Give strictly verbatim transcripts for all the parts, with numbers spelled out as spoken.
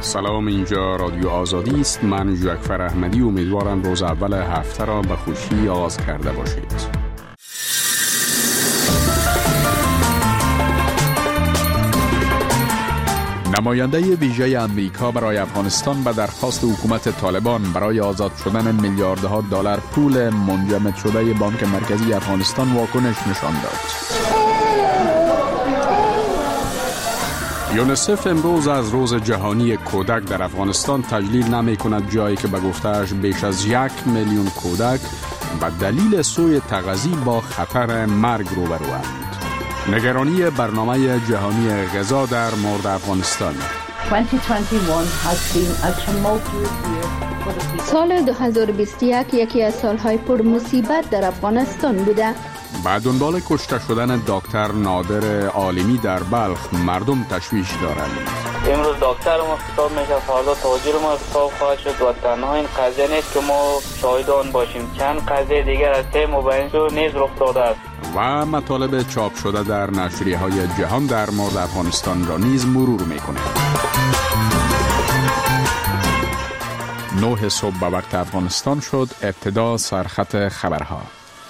سلام، اینجا رادیو آزادی است. من جعفر احمدی امیدوارم روز اول هفته را به خوشی آغاز کرده باشید. نماینده ویژه امریکا برای افغانستان به درخواست حکومت طالبان برای آزاد شدن میلیاردها دلار پول منجمد شده بانک مرکزی افغانستان واکنش نشان داد. یونیسف امروز از روز جهانی کودک در افغانستان تجلیل نمی کند، جایی که به گفتهش بیش از یک میلیون کودک به دلیل سوء تغذیه با خطر مرگ روبروند. نگرانی برنامه جهانی غذا در مورد افغانستان. سال دو هزار و بیست و یک یکی از سالهای پر مصیبت در افغانستان بوده. با دنبال کشته شدن دکتر نادر عالمی در بلخ مردم تشویش دارند. امروز دکتر ما خطاب میشه، فردا تاجر ما خطاب خواهد شد و تنها این قضیه نیست که ما شاهدان باشیم، چند قضیه دیگر از تیم و بینجو نیز رخ داده است. و مطالب چاپ شده در نشریه های جهان در مورد افغانستان را نیز مرور میکنه. نه صبح به وقت افغانستان شد. ابتدا سرخط خبرها.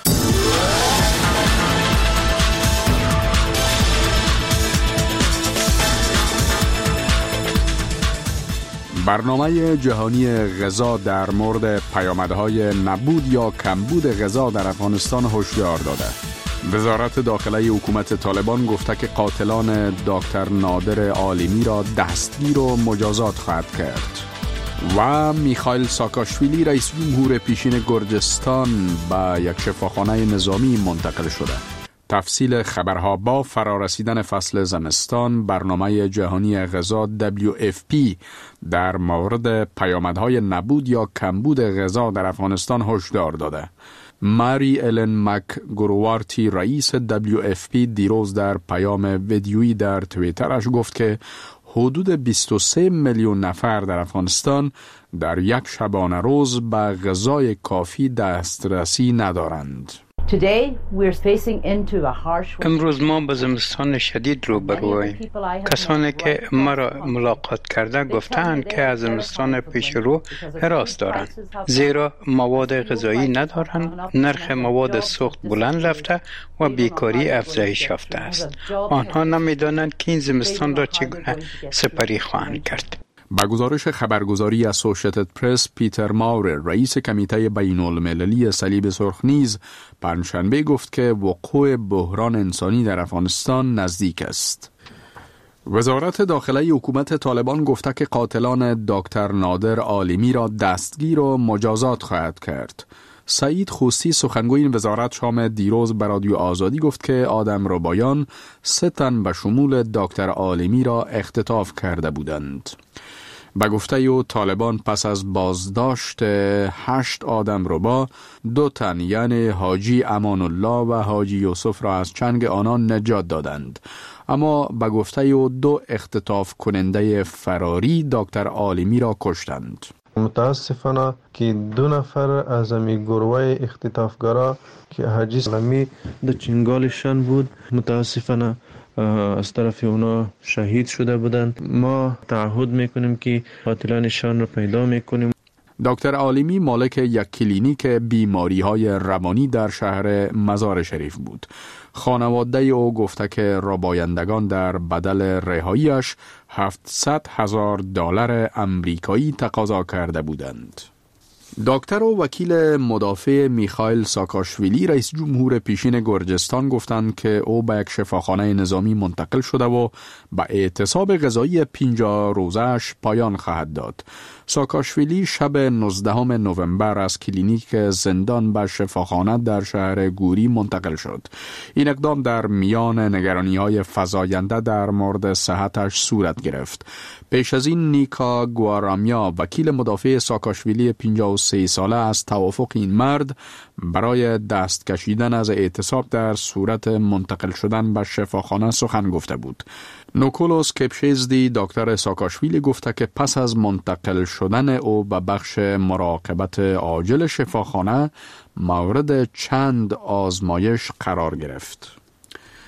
برنامه جهانی غذا در مورد پیامدهای نبود یا کمبود غذا در افغانستان هشدار داده. وزارت داخلی حکومت طالبان گفته که قاتلان دکتر نادر عالمی را دستگیر و مجازات خواهد کرد. و میخائیل ساکاشویلی رئیس جمهور پیشین گرجستان به یک شفاخانه نظامی منتقل شده. تفصیل خبرها. با فرارسیدن فصل زمستان، برنامه جهانی غذا دبلیو اف پی در مورد پیامدهای نبود یا کمبود غذا در افغانستان هشدار داده. ماری الن مک گروارتی رئیس دبلیو اف پی دیروز در پیام ویدیویی در توییترش گفت که حدود بیست و سه میلیون نفر در افغانستان در یک شبانه روز به غذای کافی دسترسی ندارند. امروز ما با زمستان شدید روبرویم. کسانی که مرا ملاقات کرده گفتند که از زمستان پیش رو هراس دارند، زیرا مواد غذایی ندارند، نرخ مواد سوخت بلند رفته و بیکاری افزایش یافته است. آنها نمی‌دانند که این زمستان را چگونه سپری خواهند کرد. با گزارش خبرگزاری اسوسییتد پرس، پیتر ماور رئیس کمیته بین المللی صلیب سرخ نیز پنجشنبه گفت که وقوع بحران انسانی در افغانستان نزدیک است. وزارت داخلی حکومت طالبان گفته که قاتلان دکتر نادر عالمی را دستگیر و مجازات خواهد کرد. سعید خوستی سخنگوی این وزارت شام دیروز به رادیو آزادی گفت که آدمربایان سه تن به شمول دکتر عالمی را اختطاف کرده بودند. به گفته او طالبان پس از بازداشت هشت آدمربا، دو تن یعنی حاجی امان الله و حاجی یوسف را از چنگ آنان نجات دادند، اما به گفته او دو اختطاف کننده فراری دکتر عالمی را کشتند. متاسفانه که دو نفر از امی گروه اختطافگرا که حاجی سلامی در چنگالشان بود متاسفانه از طرف اونا شهید شده بودند. ما تعهد میکنیم که قاتلانشان را پیدا میکنیم. دکتر عالمی مالک یک کلینیک بیماری های روانی در شهر مزار شریف بود. خانواده او گفته که ربایندگان در بدل رهاییش هفتصد هزار دلار امریکایی تقاضا کرده بودند. دکتر و وکیل مدافع میخائیل ساکاشویلی رئیس جمهور پیشین گرجستان گفتند که او به یک شفاخانه نظامی منتقل شده و به اعتصاب غذایی پنجاه روزه‌اش پایان خواهد داد. ساکاشویلی شب نوزدهم نوامبر از کلینیک زندان به شفاخانه در شهر گوری منتقل شد. این اقدام در میان نگرانی‌های فزاینده در مورد صحتش صورت گرفت. پیش از این نیکا گوارامیا وکیل مدافع ساکاشویلی پنجاه و سه ساله از توافق این مرد برای دست کشیدن از اعتصاب در صورت منتقل شدن به شفاخانه سخن گفته بود. نوکولوس کپشیزدی دکتر ساکاشویلی گفته که پس از منتقل شدن او به بخش مراقبت عاجل شفاخانه مورد چند آزمایش قرار گرفت.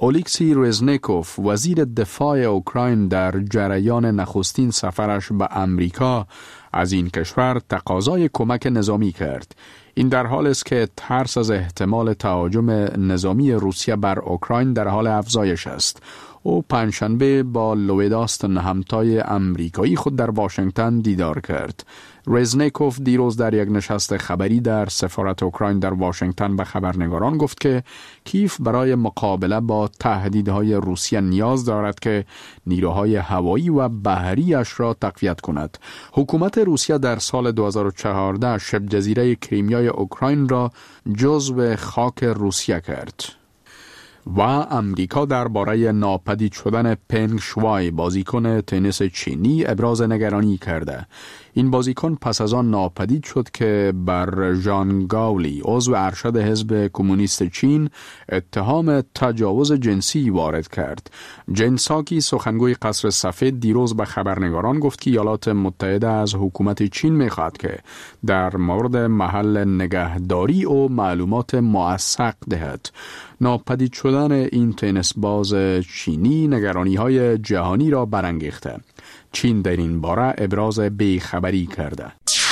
اولیکسی رزنیکوف وزیر دفاع اوکراین در جریان نخستین سفرش به امریکا از این کشور تقاضای کمک نظامی کرد. این در حال است که ترس از احتمال تهاجم نظامی روسیه بر اوکراین در حال افزایش است. او پنجشنبه با لوید آستن همتای امریکایی خود در واشنگتن دیدار کرد. رزنیکوف دیروز در یک نشست خبری در سفارت اوکراین در واشنگتن به خبرنگاران گفت که کیف برای مقابله با تهدیدهای روسیه نیاز دارد که نیروهای هوایی و بحریش را تقویت کند. حکومت روسیه در سال دو هزار و چهارده شبه جزیره کریمیای اوکراین را جزو خاک روسیه کرد. و امریکا درباره ناپدید شدن پنگ شوای بازیکن تنیس چینی ابراز نگرانی کرده. این بازیکن پس از آن ناپدید شد که بر ژان گاولی عضو ارشد حزب کمونیست چین اتهام تجاوز جنسی وارد کرد. جن ساکی سخنگوی قصر سفید دیروز به خبرنگاران گفت که ایالات متحده از حکومت چین می‌خواهد که در مورد محل نگهداری و معلومات موثق دهد. ناپدید شدن این تنیس باز چینی نگرانی‌های جهانی را برانگیخته. چین در این باره ابراز بیخبری کرده.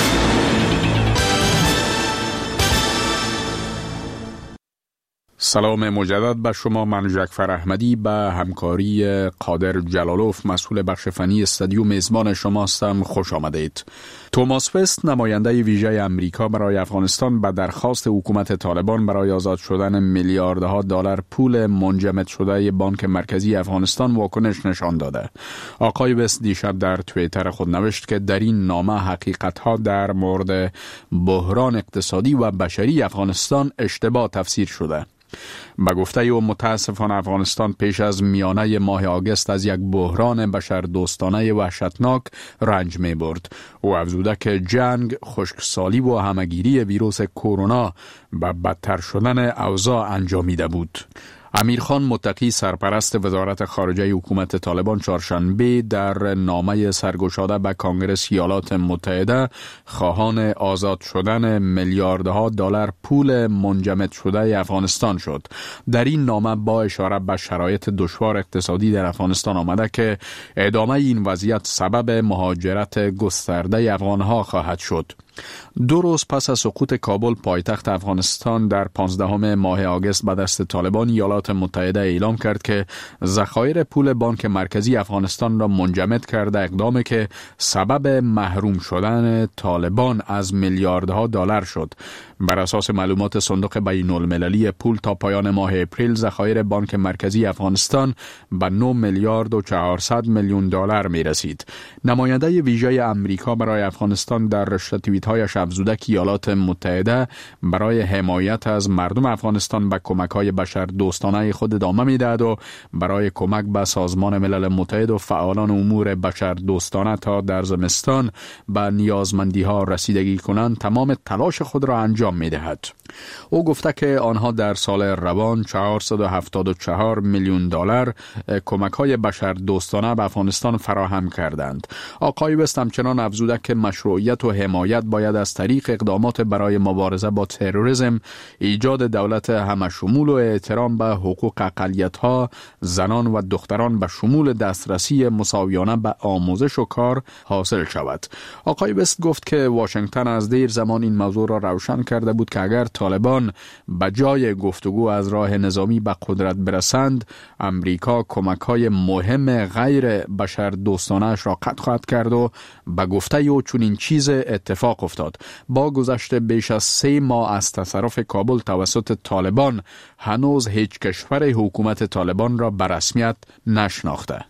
سلام مجدد به شما. من جعفر احمدی به همکاری قادر جلالوف مسئول بخش فنی استودیو میزبان شما هستم. خوش آمدید. توماس وست نماینده ویژه امریکا برای افغانستان به درخواست حکومت طالبان برای آزاد شدن میلیاردها دلار پول منجمد شده بانک مرکزی افغانستان واکنش نشان داده. آقای وست دیشب در توییتر خود نوشت که در این نامه حقیقت‌ها در مورد بحران اقتصادی و بشری افغانستان اشتباه تفسیر شده. به گفته او متاسفانه افغانستان پیش از میانه ماه آگوست از یک بحران بشردوستانه وحشتناک رنج می برد. او افزوده که جنگ، خشکسالی و همهگیری ویروس کرونا به بدتر شدن اوضاع انجامیده بود. امیرخان متقی سرپرست وزارت خارجه حکومت طالبان چهارشنبه در نامه سرگشاده به کنگره ایالات متحده خواهان آزاد شدن میلیاردها دلار پول منجمد شده افغانستان شد. در این نامه با اشاره به شرایط دشوار اقتصادی در افغانستان آمده که ادامه این وضعیت سبب مهاجرت گسترده افغانها خواهد شد. دو روز پس از سقوط کابل پایتخت افغانستان در پانزدهم ماه آگوست به دست طالبان، ایالات متحده اعلام کرد که ذخایر پول بانک مرکزی افغانستان را منجمد کرده، اقدامی که سبب محروم شدن طالبان از میلیاردها دلار شد. بر اساس معلومات صندوق بین المللی پول تا پایان ماه اپریل ذخایر بانک مرکزی افغانستان به نه میلیارد و چهارصد میلیون دلار می رسید. نماینده ویژه امریکا برای افغانستان در رشته توییت‌هایش افزوده که ایالات متحده برای حمایت از مردم افغانستان به کمک‌های بشردوستانه خود ادامه می‌دهد و برای کمک به سازمان ملل متحد و فعالان امور بشردوستانه تا در زمستان به نیازمندی‌ها رسیدگی کنند تمام تلاش خود را انجام می‌دهد. او گفته که آنها در سال روان چهارصد و هفتاد و چهار میلیون دلار کمک‌های بشردوستانه به افغانستان فراهم کردند. آقای وست همچنان افزوده که مشروعیت و حمایت باید از طریق اقدامات برای مبارزه با تروریسم، ایجاد دولت همشمول و احترام به حقوق اقلیت‌ها، زنان و دختران به شمول دسترسی مساویانه به آموزش و کار حاصل شود. آقای وست گفت که واشنگتن از دیر زمان این موضوع را روشن کرده بود که اگر طالبان به جای گفتگو از راه نظامی به قدرت برسند، امریکا کمک‌های مهم غیر بشردوستانه‌اش را قطع خواهد کرد و به گفته او چون این چیز اتفاق افتاد. با گذشت بیش از سه ماه از تصرف کابل توسط طالبان، هنوز هیچ کشور حکومت طالبان را به رسمیت نشناخته.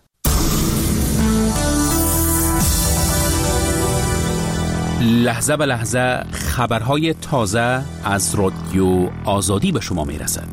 لحظه به لحظه خبرهای تازه از رادیو آزادی به شما می رسد.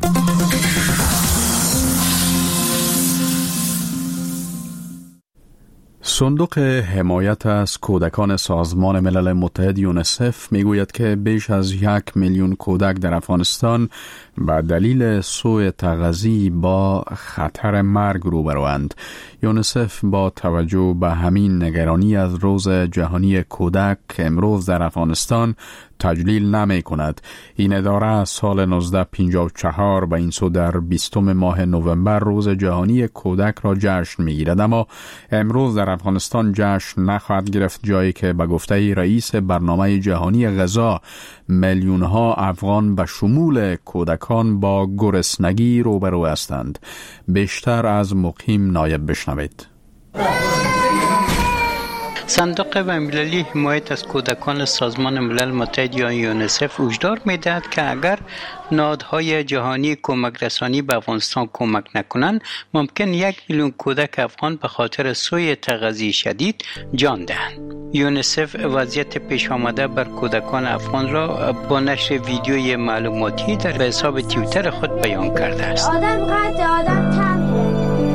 صندوق حمایت از کودکان سازمان ملل متحد یونیسف میگوید که بیش از یک میلیون کودک در افغانستان به دلیل سوء تغذیه با خطر مرگ روبروند. یونیسف با توجه به همین نگرانی از روز جهانی کودک که امروز در افغانستان تجلیل نمی کند. این اداره از سال نوزده پنجاه و چهار به این سو در بیستم ماه نوامبر روز جهانی کودک را جشن می گیرد، اما امروز در افغانستان جشن نخواهد گرفت، جایی که به گفته رئیس برنامه جهانی غذا میلیون ها افغان به شمول کودکان با گرسنگی روبرو هستند. بیشتر از مقیم نایب بشنوید. صندوق بین‌المللی حمایت از کودکان سازمان ملل متحد یا یونیسف هشدار می‌دهد که اگر نهادهای جهانی کمک رسانی به افغانستان کمک نکنند، ممکن یک میلیون کودک افغان به خاطر سوء تغذیه شدید جان دهند. یونیسف وضعیت پیش آمده بر کودکان افغان را با نشر ویدیوی معلوماتی در حساب توییتر خود بیان کرده است. آدم قد آدم تمره.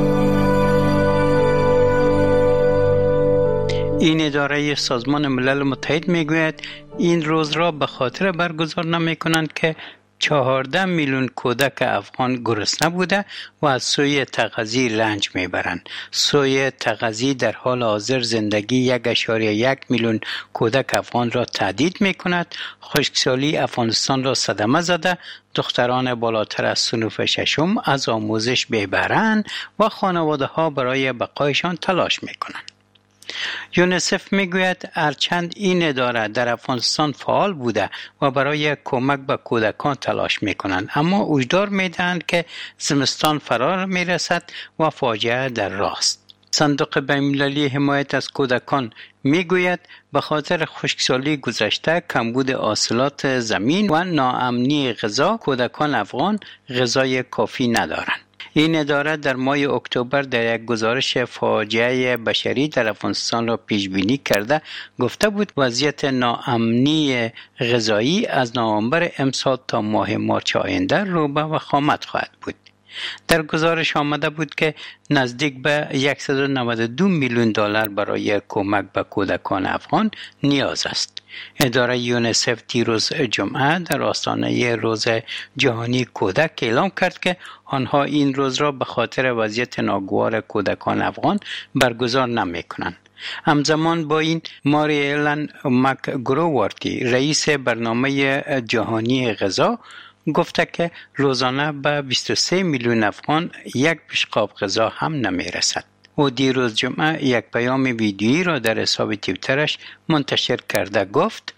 این اداره سازمان ملل متحد میگوید این روز را به خاطر برگزار نمی کنند که چهارده میلیون کودک افغان گرسنه بوده و از سوء تغذیه رنج میبرند. سوء تغذیه در حال حاضر زندگی یک ممیز یک میلیون کودک افغان را تهدید میکند. خشکسالی افغانستان را صدمه زده، دختران بالاتر از صنف ششم از آموزش بی بهره‌اند و خانواده ها برای بقایشان تلاش میکنند. یونیسف میگوید هرچند این اداره در افغانستان فعال بوده و برای کمک به کودکان تلاش میکنند، اما هشدار میدهند که زمستان فرار میرسد و فاجعه در راست. صندوق بین‌المللی حمایت از کودکان میگوید به خاطر خشکسالی گذشته، کمبود حاصلات زمین و ناامنی غذا، کودکان افغان غذای کافی ندارند. این اداره در ماه اکتبر در یک گزارش فاجعه بشری در افغانستان را پیش بینی کرده گفته بود وضعیت ناامنی غذایی از نوامبر امسال تا ماه مارچ آینده رو به وخامت خواهد بود. در گزارش آمده بود که نزدیک به صد و نود و دو میلیون دلار برای کمک به کودکان افغان نیاز است. اداره یونیسف دیروز جمعه در آستانه روز جهانی کودک اعلام کرد که آنها این روز را به خاطر وضعیت ناگوار کودکان افغان برگزار نمی کنند. همزمان با این، ماری ایلن مکگروورتی، رئیس برنامه جهانی غذا، گفته که روزانه به بیست و سه میلیون افغان یک بشقاب غذا هم نمی رسد. او دیروز جمعه یک پیام ویدیویی را در حساب توییترش منتشر کرده گفت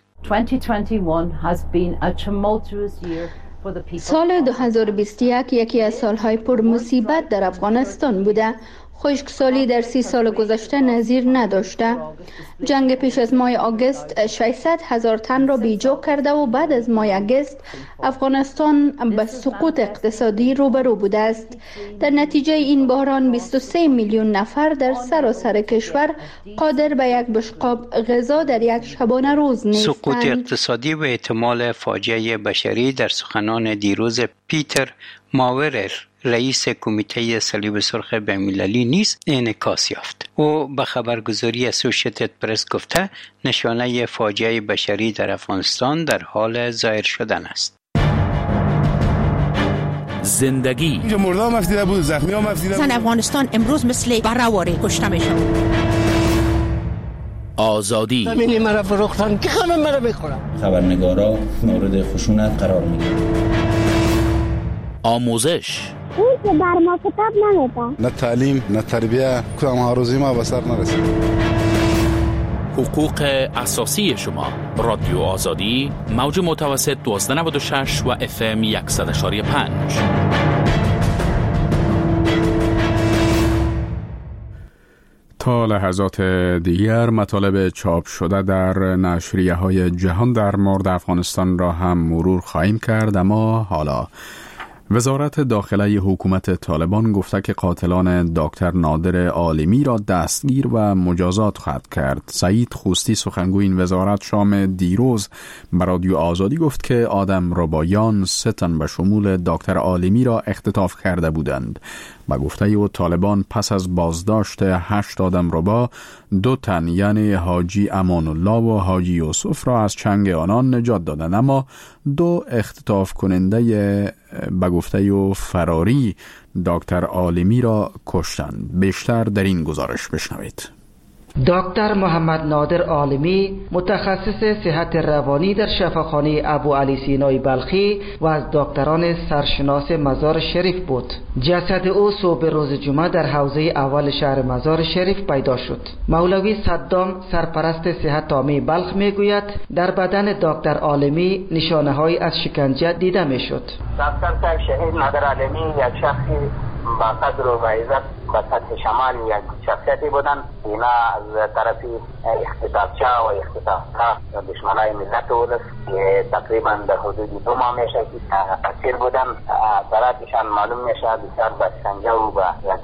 سال دو هزار و بیست و یک یکی از سالهای پر مصیبت در افغانستان بوده. خشکسالی در سی سال گذشته نظیر نداشته. جنگ پیش از ماه آگوست ششصد هزار تن را بیجا کرده و بعد از ماه آگوست افغانستان به سقوط اقتصادی روبرو بوده است. در نتیجه این بحران بیست و سه میلیون نفر در سراسر کشور قادر به یک بشقاب غذا در یک شبانه روز نیستند. سقوط اقتصادی و احتمال فاجعه بشری در سخنان دیروز پیتر ماورر، رئیس کمیته صلیب سرخ بین‌المللی نیز انعکاس یافت. او به خبرگزاری اسوشییتد پرس گفته نشانه فاجعه بشری در افغانستان در حال ظاهر شدن است. زندگی مردم مفتیده بود، زخمی ها مفتیده بود. زن افغانستان امروز مثل بره‌واره کشته میشن. آزادی زمینی مرا فروختن که همه مرا بخورن. خبرنگارا مورد خشونت قرار میگیرن. آموزش اون که بر ما کتاب نمیده. نه تعلیم نه تربیه، کدام ها روزی ما به سر نرسید. حقوق اساسی شما. رادیو آزادی، موج متوسط دوازده نود و شش و اف ام صد و یک و پنج. تا لحظات دیگر مطالب چاپ شده در نشریه های جهان در مورد افغانستان را هم مرور خواهیم کرد، اما حالا وزارت داخله حکومت طالبان گفته که قاتلان دکتر نادر عالمی را دستگیر و مجازات خواهد کرد. سعید خوستی، سخنگوی این وزارت، شام دیروز به رادیو آزادی گفت که آدم ربایان سه تن به شمول دکتر عالمی را اختطاف کرده بودند. با گفته او طالبان پس از بازداشت هشت آدم ربا، دو تن یعنی حاجی امان الله و حاجی یوسف را از چنگ آنان نجات دادند، اما دو اختطاف کننده به گفته او فراری دکتر عالمی را کشتند. بیشتر در این گزارش بشنوید. دکتر محمد نادر عالمی متخصص صحت روانی در شفاخانه ابو علی سینای بلخی و از دکتران سرشناس مزار شریف بود. جسد او صبح روز جمعه در حوزه اول شهر مزار شریف پیدا شد. مولوی صدام سرپرست صحت عامه بلخ میگوید در بدن دکتر عالمی نشانه‌هایی از شکنجه دیده میشد. دکتر صاحب شهید نادر عالمی یک شخصی با قدر و عزت و سطح شمال یک شخصیتی بودن. اینا از طرفی اختطافچه و اختطافها دشمنای ملت ولس که تقریبا در حدود دو ماه میشه که اسیر بودن. براتشان معلوم میشه بسیار با شکنجه و با یک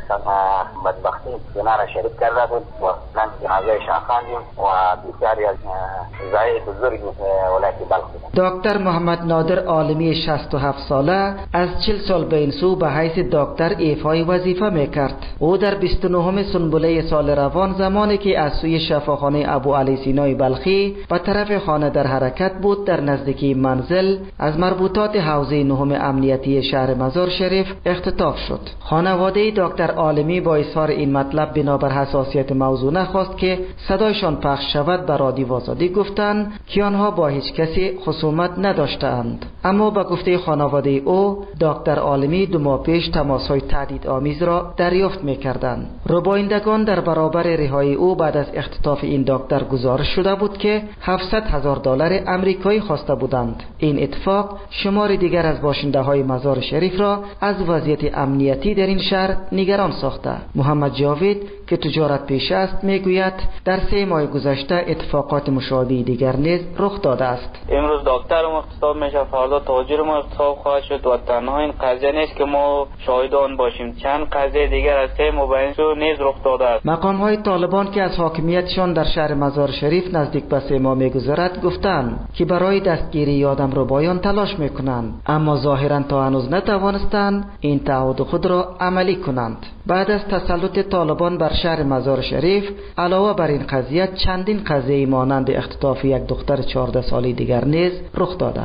بدبختی اینا را شریک کرده بود و من جنازه شان خواندیم و بسیاری از زای بزرگ ولایت بلخ بودن. دکتر محمد نادر عالمی شصت و هفت ساله از چهل سال به این سو به حیث دکتر ایفای وظیفه میکرد. او در بیست و نهم سنبله سال روان زمانی که از سوی شفاخانه ابو علی سینای بلخی به طرف خانه در حرکت بود در نزدیکی منزل از مربوطات حوزه نهم امنیتی شهر مزار شریف اختطاف شد. خانواده دکتر عالمی با اظهار این مطلب بنابر حساسیت موضوع نخواست که صدایشان پخش شود به رادیو آزادی گفتند که آنها با هیچ کسی خصومت نداشتند. اما به گفته خانواده او دکتر عالمی دو ماه پیش تماس‌های تهدید آمیز را دریافت می‌کردند. ربایندگان در برابر رهایی او بعد از اختطاف این دکتر گزارش شده بود که هفتصد هزار دلار آمریکایی خواسته بودند. این اتفاق شمار دیگر از باشنده‌های مزار شریف را از وضعیت امنیتی در این شهر نگران ساخته. محمد جاوید که تجارت پیش است میگوید در سه ماه گذشته اتفاقات مشابه دیگر نیز رخ داده است. امروز دکتر ما اغتصاب میشه، فردا تاجر ما اغتصاب خواهد شد و تنها این قضیه نیست که ما شاهدان باشیم، چند قضیه دیگر از سه مبینش نیز رخ داده است. مقام های طالبان که از حاکمیتشان در شهر مزار شریف نزدیک به سه ماه میگذرد گفتند که برای دستگیری آدم ربایان تلاش میکنند، اما ظاهرا تا هنوز نتوانستند این تعهد خود را عملی کنند. بعد از تسلط طالبان بر شهر مزار شریف علاوه بر این قضیه چندین قضیه مانند اختطاف یک دختر چهارده ساله دیگر نیز رخ داده.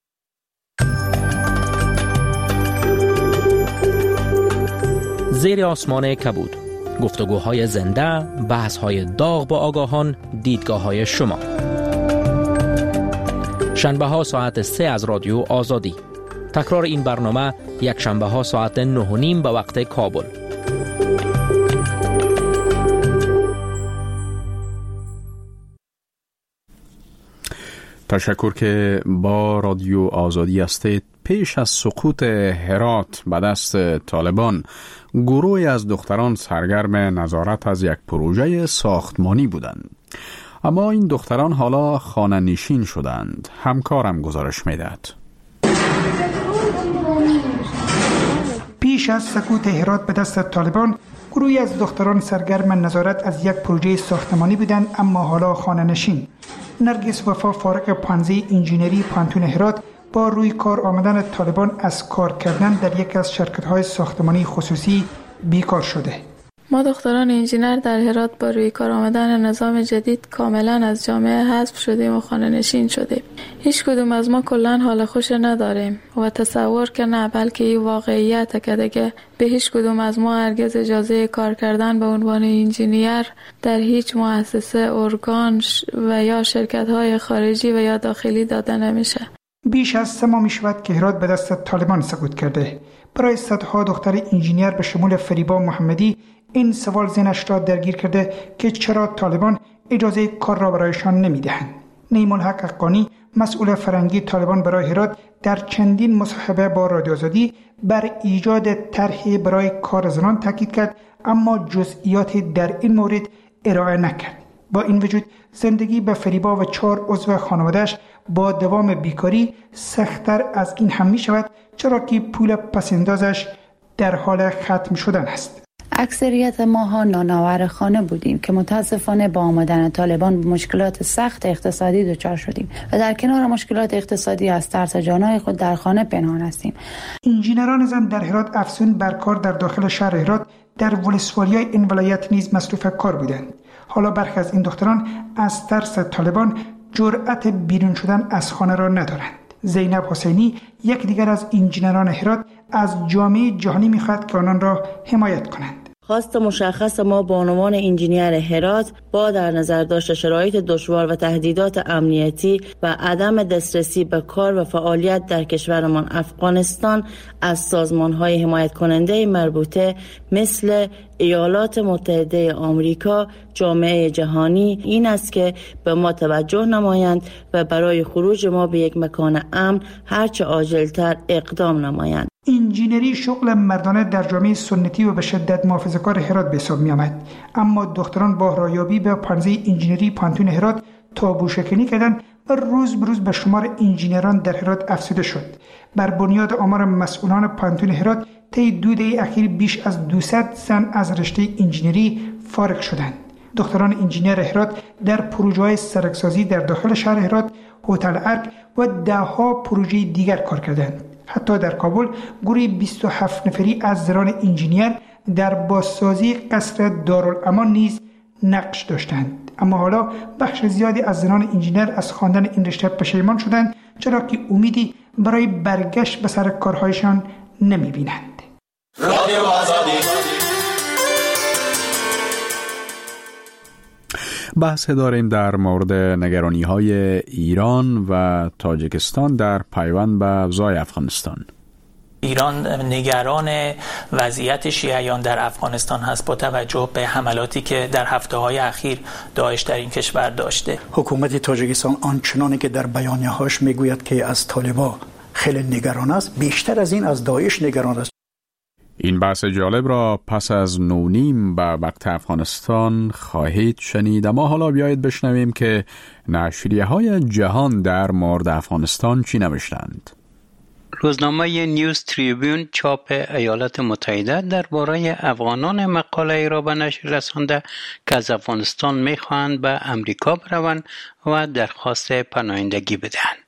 زیر آسمان کبود، گفتگوهای زنده، بحث‌های داغ با آگاهان، دیدگاه‌های شما. شنبه ها ساعت سه از رادیو آزادی. تکرار این برنامه یک شنبه ها ساعت نه و نیم به وقت کابل. تشکر که با رادیو آزادی هستید. پیش از سقوط هرات به دست طالبان، گروهی از دختران سرگرم نظارت از یک پروژه ساختمانی بودند. اما این دختران حالا خانه نشین شدند. همکارم گزارش میدهد. پیش از سقوط هرات به دست طالبان، گروهی از دختران سرگرم نظارت از یک پروژه ساختمانی بودند، اما حالا خانه نشین. نرگس وفا فارغ پانزه انجینری پانتون هرات با روی کار آمدن طالبان از کار کردن در یک از شرکت‌های ساختمانی خصوصی بیکار شده. ما دختران انجینر در هرات با روی کار آمدن نظام جدید کاملا از جامعه حذف شدیم و خانه نشین شدیم. هیچ کدوم از ما کلن حال خوش نداریم و تصور که نه، بلکه این واقعیت که دیگه به هیچ کدوم از ما هرگز اجازه کار کردن به عنوان انجینیر در هیچ مؤسسه، ارگان و یا شرکت‌های خارجی و یا داخلی داده نمیشه. بیش از سه ماه می شود که هرات به دست طالبان سقوط کرده. برای صدها دختر انجینیر به شمول فریبا محمدی این سوال ذهنش را درگیر کرده که چرا طالبان اجازه کار را برایشان نمی دهند. نیم‌الحق حقانی، مسئول فرنگی طالبان برای هرات، در چندین مصاحبه با رادیو آزادی بر ایجاد طرحی برای کار زنان تاکید کرد، اما جزئیاتی در این مورد ارائه نکرد. با این وجود زندگی به فریبا و چهار عضو خانواده‌اش با دوام بیکاری سخت‌تر از این هم می شود، چرا که پول پسندازش در حال ختم شدن است. اکثریت ماها نانآور خانه بودیم که متاسفانه با آمدن طالبان به مشکلات سخت اقتصادی دچار شدیم و در کنار مشکلات اقتصادی از ترس جانهای خود در خانه پنهان هستیم. انجینران زن در هرات افزون بر کار در داخل شهر هرات در ولسوالی‌های این ولایت نیز مصروف کار بودند. حالا برخی از این دختران از ترس طالبان جرأت بیرون شدن از خانه را ندارند. زینب حسینی، یک دیگر از انجینران هرات، از جامعه جهانی می‌خواهد که آنان را حمایت کنند. خواست مشخص ما به عنوان انجینیر هرات با در نظر داشت شرایط دشوار و تهدیدات امنیتی و عدم دسترسی به کار و فعالیت در کشورمان افغانستان از سازمان‌های حمایت کننده مربوطه مثل ایالات متحده آمریکا، جامعه جهانی این است که به ما توجه نمایند و برای خروج ما به یک مکان امن هرچه عاجلتر اقدام نمایند. انجینری شغل مردانه در جامعه سنتی و به شدت محافظه‌کار هرات به حساب می آمد، اما دختران با رایابی به پانزه انجینری پانتون هرات تابو شکنی کردند و روز به روز به شمار انجینران در هرات افزوده شد. بر بنیاد آمار مسئولان پانتون هرات طی دو دهه اخیر بیش از دویست زن از رشته انجینری فارغ شدند. دختران انجینر هرات در پروژه‌های سرکسازی در داخل شهر هرات، هتل ارک و ده‌ها پروژه دیگر کار کردند. حتی در کابل گروه بیست و هفت نفری از زنان انجینیر در بازسازی قصر دارالامان نیز نقش داشتند. اما حالا بخش زیادی از زنان انجینیر از خواندن این رشته پشیمان شدند، چرا که امیدی برای برگشت به سر کارهایشان نمی‌بینند. رادیو آزادی. بحث داریم در مورد نگرانی‌های ایران و تاجیکستان در پیوند به اوضاع افغانستان. ایران نگران وضعیت شیعیان در افغانستان هست با توجه به حملاتی که در هفته‌های اخیر داعش در این کشور داشته. حکومت تاجیکستان آنچنانی که در بیانیه‌هاش میگوید که از طالبان خیلی نگران است، بیشتر از این از داعش نگران است. این بحث جالب را پس از نونیم به وقت افغانستان خواهید شنید. اما حالا بیایید بشنویم که نشریه های جهان در مورد افغانستان چی نوشتند. روزنامه نیوز تریبیون چاپ ایالات متحده درباره افغانان مقاله را به نشر رسانده که از افغانستان می‌خواهند به امریکا بروند و درخواست پناهندگی بدهند.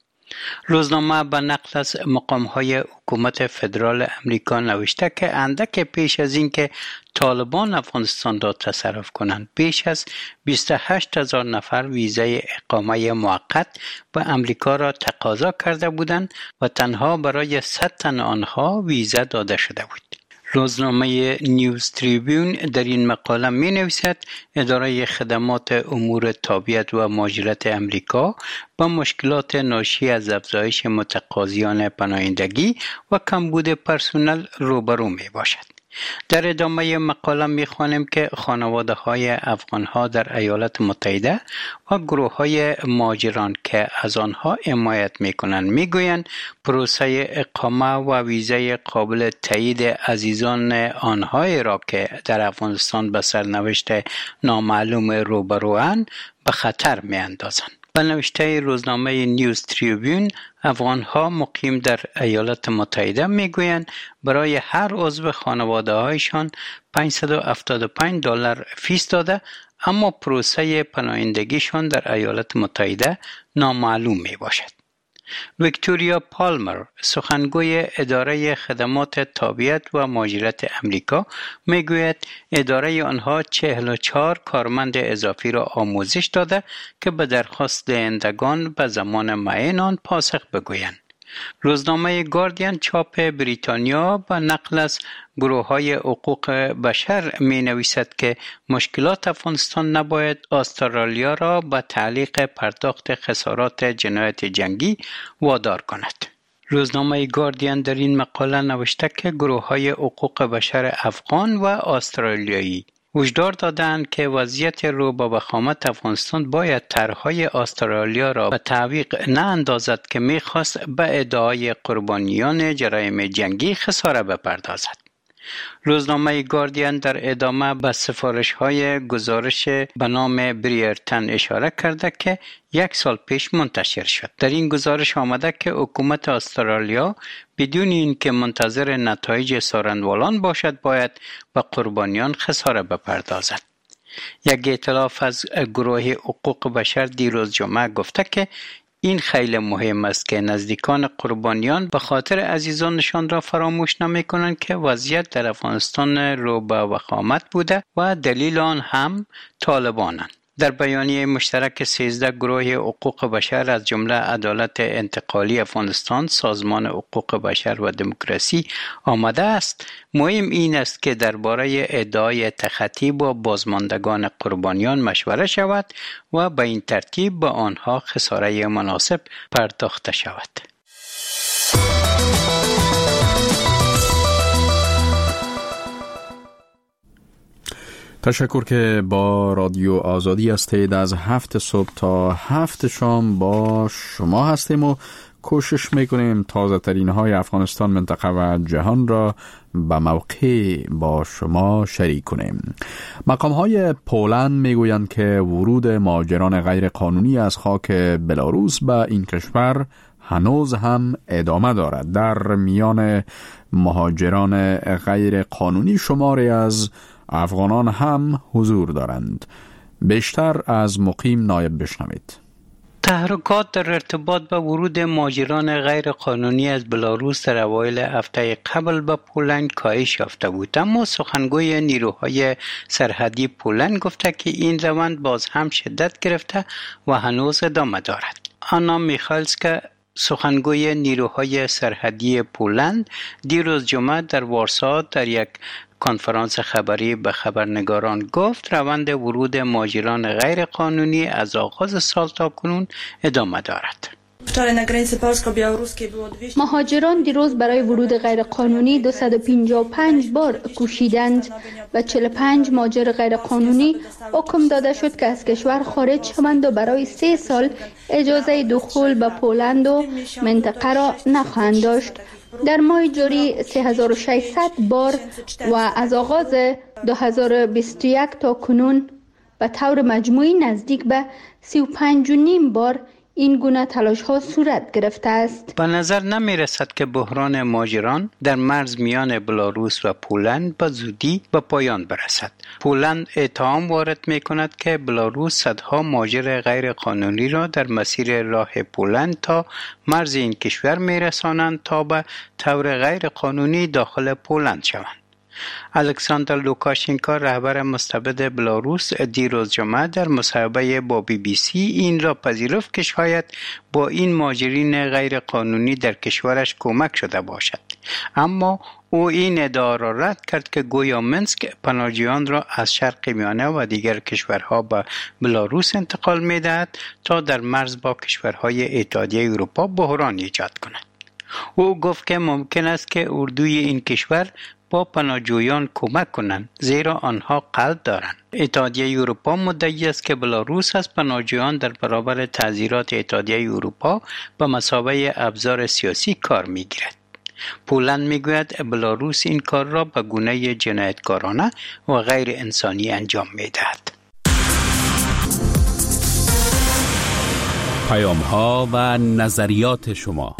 روزنامه به نقل از مقام‌های حکومت فدرال امریکا نوشته که اندک پیش از اینکه طالبان افغانستان را تصرف کنند بیش از بیست و هشت هزار نفر ویزای اقامه موقت به امریکا را تقاضا کرده بودند و تنها برای صد تن آنها ویزا داده شده بود. روزنامه نیوز تریبیون در این مقاله می نویسد اداره خدمات امور تابعیت و مهاجرت امریکا با مشکلات ناشی از افزایش متقاضیان پناهندگی و کمبود پرسنل روبرو می باشد. در ادامه مقاله می خوانیم که خانواده های افغان ها در ایالات متحده و گروه های مهاجران که از آنها حمایت می کنند می گویند پروسه اقامه و ویزای قابل تایید عزیزان آنهایی را که در افغانستان به سرنوشت نامعلوم روبروان به خطر می اندازند. به نوشته روزنامه نیوز تریبیون افغان‌ها مقیم در ایالات متحده میگویند برای هر عضو خانواده هایشان پانصد و هفتاد و پنج دلار فیس داده، اما پروسه پناهندگیشان در ایالات متحده نامعلوم می باشد. ویکتوریا پالمر سخنگوی اداره خدمات تابعیت و مهاجرت امریکا میگوید اداره آنها چهل و چهار کارمند اضافی را آموزش داده که به درخواست دهندگان به زمان معین آن پاسخ بگویند. روزنامه گاردین چاپ بریتانیا به نقل از گروه‌های حقوق بشر می نویسد که مشکلات افغانستان نباید استرالیا را به تعلیق پرداخت خسارات جنایت جنگی وادار کند. روزنامه گاردین در این مقاله نوشته که گروه‌های حقوق بشر افغان و استرالیایی هشدار دادند که وضعیت رو با وخامت افغانستان باید طرح‌های استرالیا را به تعویق نه اندازد که می‌خواست به ادعای قربانیان جرایم جنگی خساره بپردازد. روزنامه گاردین در ادامه به سفارش‌های گزارش به نام بریرتن اشاره کرده که یک سال پیش منتشر شد. در این گزارش آمده که حکومت استرالیا بدون اینکه منتظر نتایج سارندوالان باشد باید به قربانیان خساره بپردازد. یک ائتلاف از گروه حقوق بشر دیروز جمعه گفته که این خیلی مهم است که نزدیکان قربانیان به خاطر عزیزانشان را فراموش نمی کنند که وضعیت در افغانستان رو به وخامت بوده و دلیل آن هم طالبانند. در بیانیه مشترک سیزده گروه حقوق بشر از جمله عدالت انتقالی افغانستان، سازمان حقوق بشر و دموکراسی آمده است مهم این است که درباره ادعای تخطی با بازماندگان قربانیان مشوره شود و به این ترتیب به آنها خساره مناسب پرداخته شود. تشکر که با رادیو آزادی هستید. از هفت صبح تا هفت شام با شما هستیم و کوشش میکنیم تازه ترین های افغانستان، منطقه و جهان را به موقع با شما شریک کنیم. مقام های پولند میگویند که ورود مهاجران غیر قانونی از خاک بلاروس به این کشور هنوز هم ادامه دارد. در میان مهاجران غیر قانونی شماری از افغانان هم حضور دارند. بیشتر از مقیم نایب بشنوید. تحرکات در ارتباط با ورود مهاجران غیر قانونی از بلاروس در اوایل هفته قبل به پولند کاهش یافته بود، اما سخنگوی نیروهای سرحدی پولند گفته که این روند باز هم شدت گرفته و هنوز ادامه دارد. آنا میخالسکا، سخنگوی نیروهای سرحدی پولند، دیروز جمعه در وارسا در یک کنفرانس خبری به خبرنگاران گفت روند ورود مهاجران غیر قانونی از آغاز سال تا کنون ادامه دارد. مهاجران دیروز برای ورود غیر قانونی دویست و پنجاه و پنج بار کوشیدند و چهل و پنج مهاجر غیر قانونی حکم داده شد که از کشور خارج شوند و برای سه سال اجازه دخول به پولند و منطقه را نخواهند داشت. در ماه جاری سه هزار و ششصد بار و از آغاز دو هزار و بیست و یک تا کنون به طور مجموعی نزدیک به سی و پنج و نیم بار این گونه تلاش ها صورت گرفته است. به نظر نمی رسد که بحران مهاجران در مرز میان بلاروس و پولند به زودی به پایان برسد. پولند اتهام وارد می کند که بلاروس صدها مهاجر غیر قانونی را در مسیر راه پولند تا مرز این کشور می رسانند تا به طور غیر قانونی داخل پولند شوند. الکساندر لوکاشنکو، رهبر مستبد بلاروس، دیروز جمعه در مصاحبه با بی بی سی این را پذیرفت که شاید با این مهاجرین غیر قانونی در کشورش کمک شده باشد، اما او این ادعا را رد کرد که گویا منسک پناهجویان را از شرق میانه و دیگر کشورها به بلاروس انتقال می‌دهد تا در مرز با کشورهای اتحادیه اروپا بحران ایجاد کند. او گفت که ممکن است که اردوی این کشور با پناهجویان کمک کنند، زیرا آنها قلب دارند. اتحادیه اروپا مدعی است که بلاروس از پناهجویان در برابر تعزیرات اتحادیه اروپا به مثابه ابزار سیاسی کار می‌گیرد. پولند میگوید بلاروس این کار را به گونه جنایتکارانه و غیر انسانی انجام می‌دهد. پیام‌ها و نظریات شما.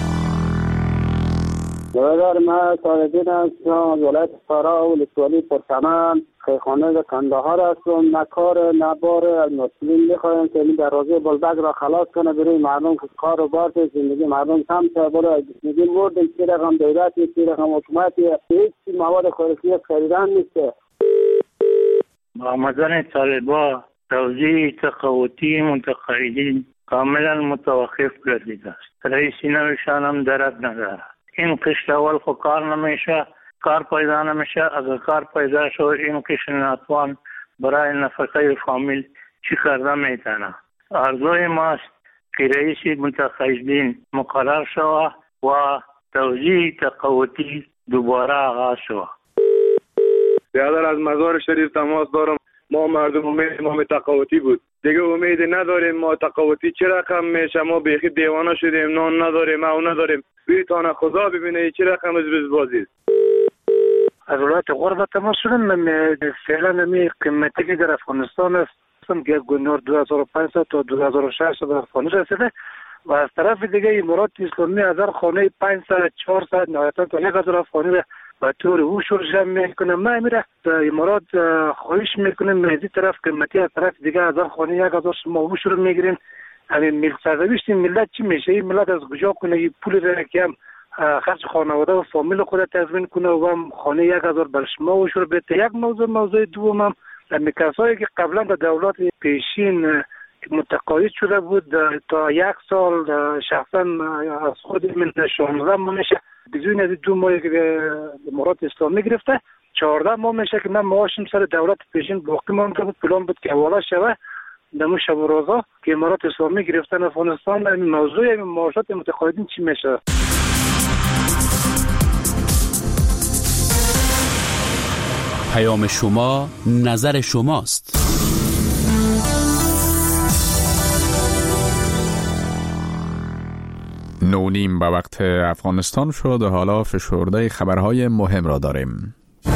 برادر من سالدین هستم از ولایت فرا و ولسوالی پرچمن، خیخانه کندهار هستم. نه کار نه بار از مسئولین میخوایم که این دروازه بلبک را خلاص کنه برای مردم که کار و بار زندگی مردم کم شه. برای زندگی مردم چی رقم دولتی چی رقم حکومتی هیچ مواد خوراکی خریدن نیست. با آمدن طالبان توزیع تقاوتی متقاعدین کاملا متوقف گردیده است. رئیس نوشان هم درد ندارد. این قشت اول خو کار نمیشه، کار پیدا نمیشه. اگر کار پیدا شد این قشت ناتوان برای نفقه فامیل چی کرده میتونه. آرزوی ماست که رئیس متقاعدین مقرر شود و توزیع تقاوتی دوباره آغاز شود. برادر از مزار شریف تماس دارم. ما مردم امید ما تقاوتی بود، دیگه امید نداریم. ما تقاوتی چه رقم میشه؟ ما بیخی دیوانه شدیم، نان نداریم، او نداریم. بیتانه خدا ببینه چه رقم از biz بازی. از ولایت غرب تماس شدم. فعلا می قیمتی که در افغانستان است که گونور دو هزار و پانصد تا دو هزار و ششصد به افغانی رسیده و از طرف دیگه امارات اسلامی از هر خانه پانصد چهارصد نهایتا تا یک هزار افغانی را به طور او شرجم میکنه. ما میره امارات خواهش میکنیم مهدی طرف قیمتی از طرف دیگه از هر خانه یک هزار شما او شروع میگیرین. همین ملت سرنوشت ملت چی میشه؟ این ملت از کجا کنه این پول را که هم خرج خانواده و فامیل خود تضمین کنه و هم خانه یک هزار بر شما و شروع بده. یک موضوع موضوع دوم هم امی کسایی که قبلا در دولت پیشین متقاعد شده بود تا یک سال شخصا از خود من شانزده ماه میشه بدون از دو ماهی که امارات اسلامی گرفته چهارده ماه میشه که من معاشم سر دولت پیشین باقی مانده بود. پلان بود که حواله شوه دمو شب و روزا که امارات اسلامی گرفتن افغانستان. این موضوع این معاشات متقاعدین چی میشه؟ پیام شما نظر شماست. نونیم به وقت افغانستان شد و حالا فشرده خبرهای مهم را داریم.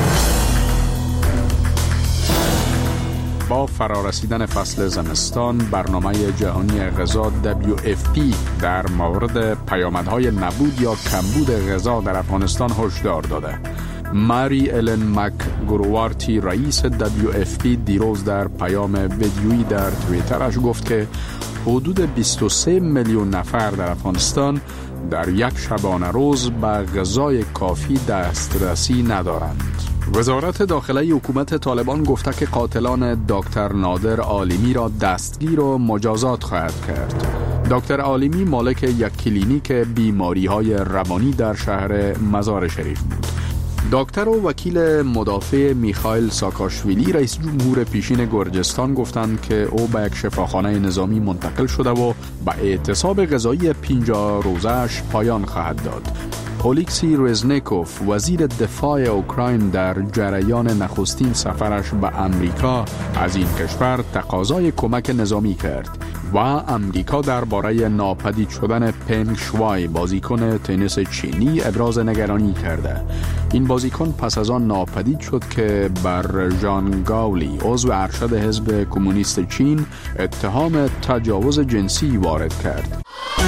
با فرارسیدن فصل زمستان، برنامه جهانی غذا دبلیو اف پی در مورد پیامدهای نبود یا کمبود غذا در افغانستان هشدار داده. ماری الن مک گروارتی رئیس دبلیو اف پی دیروز در پیام ویدیویی در توییترش گفت که حدود بیست و سه میلیون نفر در افغانستان در یک شبانه روز به غذای کافی دسترسی ندارند. وزارت داخلی حکومت طالبان گفته که قاتلان دکتر نادر عالمی را دستگیر و مجازات خواهد کرد. دکتر عالمی مالک یک کلینیک بیماری‌های روانی در شهر مزار شریف بود. دکتر و وکیل مدافع میخائیل ساکاشویلی رئیس جمهور پیشین گرجستان گفتند که او به یک شفاخانه نظامی منتقل شده و به اعتصاب غذایی پنجاه روزه‌اش پایان خواهد داد. اولیکسی رزنیکوف وزیر دفاع اوکراین در جریان نخستین سفرش به امریکا از این کشور تقاضای کمک نظامی کرد و امریکا درباره ناپدید شدن پنگ شوای بازیکن تنیس چینی ابراز نگرانی کرده. این بازیکن پس از آن ناپدید شد که بر ژان گاولی عضو ارشد حزب کمونیست چین اتهام تجاوز جنسی وارد کرد.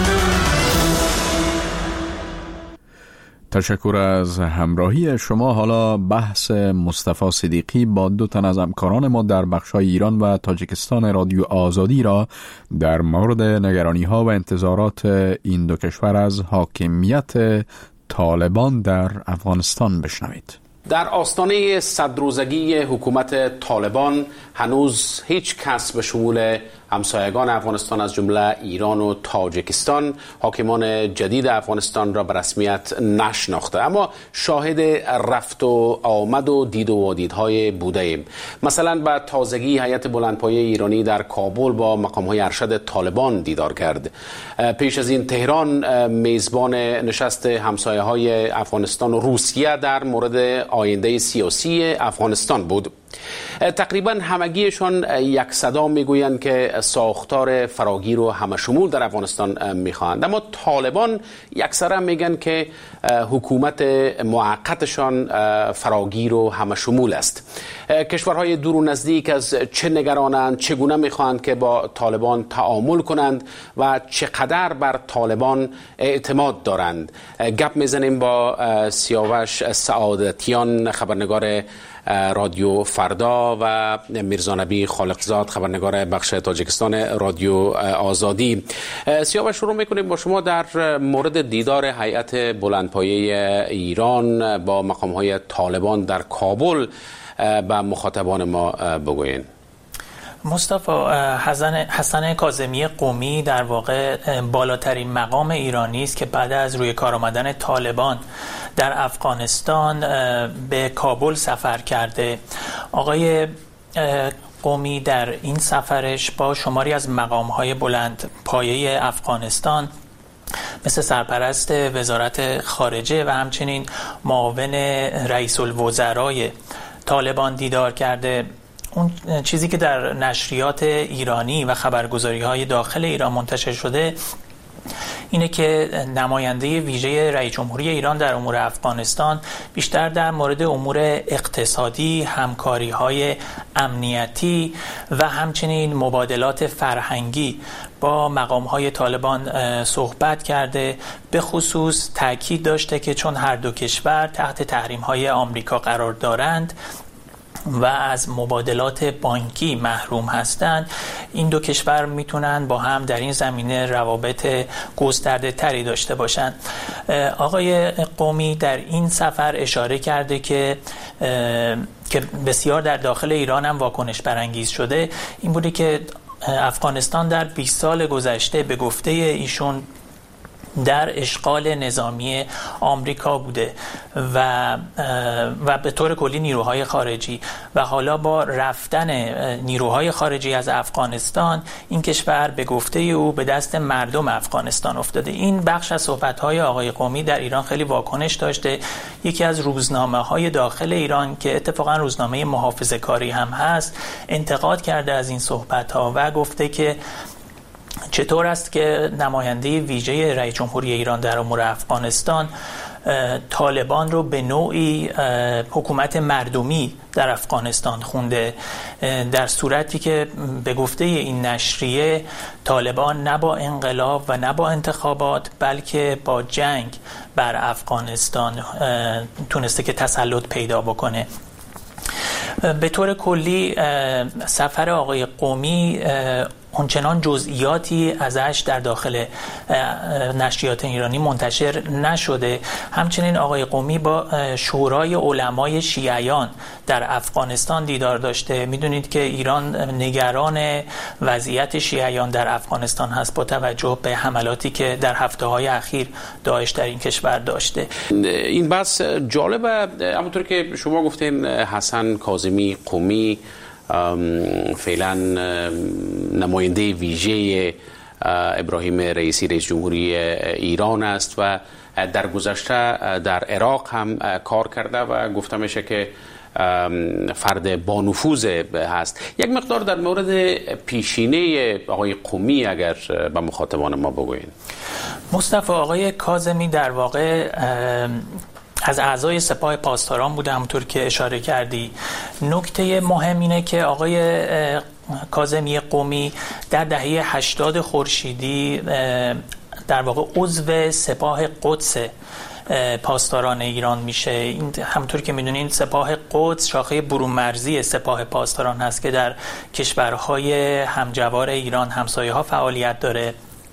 تشکر از همراهی شما. حالا بحث مصطفی صدیقی با دو تن از همکاران ما در بخش‌های ایران و تاجیکستان رادیو آزادی را در مورد نگرانی‌ها و انتظارات این دو کشور از حاکمیت طالبان در افغانستان بشنوید. در آستانه صد روزگی حکومت طالبان هنوز هیچ کس به شمول همسایگان افغانستان از جمله ایران و تاجیکستان حاکمان جدید افغانستان را به رسمیت نشناخته، اما شاهد رفت و آمد و دید و وادیدهای بوده ایم. مثلا به تازگی هیئت بلندپایه ایرانی در کابل با مقام‌های ارشد طالبان دیدار کرد. پیش از این تهران میزبان نشست همسایه‌های افغانستان و روسیه در مورد آینده سیاسی افغانستان بود. تقریبا همگیشان یک صدا میگویند که ساختار فراگیر و همشمول در افغانستان میخواهند، اما طالبان یکسره میگن که حکومت موقتشان فراگیر و همشمول است. کشورهای دور و نزدیک از چه نگرانند، چگونه میخواهند که با طالبان تعامل کنند و چقدر بر طالبان اعتماد دارند. گپ میزنیم با سیاوش سعادتیان، خبرنگار رادیو فردا، و میرزا نبی خالقزاد، خبرنگار بخش تاجیکستان رادیو آزادی. سیاوش، شروع میکنیم با شما در مورد دیدار هیئت بلندپایه ایران با مقام‌های طالبان در کابل به مخاطبان ما بگوین. مصطفی، حسن حسن کاظمی قمی در واقع بالاترین مقام ایرانی است که بعد از روی کار آمدن طالبان در افغانستان به کابل سفر کرده. آقای قمی در این سفرش با شماری از مقام‌های بلند پایه افغانستان مثل سرپرست وزارت خارجه و همچنین معاون رئیس الوزرای طالبان دیدار کرده. اون چیزی که در نشریات ایرانی و خبرگزاری‌های داخل ایران منتشر شده اینه که نماینده ویژه رئیس جمهوری ایران در امور افغانستان بیشتر در مورد امور اقتصادی، همکاری‌های امنیتی و همچنین مبادلات فرهنگی با مقام‌های طالبان صحبت کرده. به خصوص تاکید داشته که چون هر دو کشور تحت تحریم‌های آمریکا قرار دارند و از مبادلات بانکی محروم هستند، این دو کشور میتونن با هم در این زمینه روابط گسترده تری داشته باشند. آقای قومی در این سفر اشاره کرده که که بسیار در داخل ایران هم واکنش برانگیز شده، این بوده که افغانستان در بیست سال گذشته به گفته ایشون در اشغال نظامی آمریکا بوده و و به طور کلی نیروهای خارجی، و حالا با رفتن نیروهای خارجی از افغانستان این کشور به گفته او به دست مردم افغانستان افتاده. این بخش از صحبت‌های آقای قومی در ایران خیلی واکنش داشته. یکی از روزنامه‌های داخل ایران که اتفاقا روزنامه محافظه‌کاری هم هست انتقاد کرده از این صحبت‌ها و گفته که چطور است که نماینده ویژه رئیس جمهوری ایران در امور افغانستان طالبان رو به نوعی حکومت مردمی در افغانستان خونده، در صورتی که به گفته این نشریه طالبان نه با انقلاب و نه با انتخابات بلکه با جنگ بر افغانستان تونسته که تسلط پیدا بکنه. به طور کلی سفر آقای قومی اونچنان جزئیاتی ازش در داخل نشریات ایرانی منتشر نشده. همچنین آقای قومی با شورای علمای شیعیان در افغانستان دیدار داشته. میدونید که ایران نگران وضعیت شیعیان در افغانستان هست با توجه به حملاتی که در هفته‌های اخیر داعش در این کشور داشته. این بحث جالبه. همونطور که شما گفتین حسن کاظمی قومی فعلا نماینده ویژه ابراهیم رئیسی رئیس جمهوری ایران است و در گذشته در عراق هم کار کرده و گفته میشه که فرد با نفوذ هست. یک مقدار در مورد پیشینه آقای قومی اگر به مخاطبان ما بگوین. مصطفی آقای کاظمی در واقع از اعضای سپاه پاسداران بوده، همونطور که اشاره کردی. نکته مهم اینه که آقای کاظمی قومی در دهه هشتاد خورشیدی در واقع عضو سپاه قدس پاسداران ایران میشه. این همونطور که میدونین سپاه قدس شاخه برون مرزی سپاه پاسداران هست که در کشورهای همجوار ایران همسایه ها فعالیت داره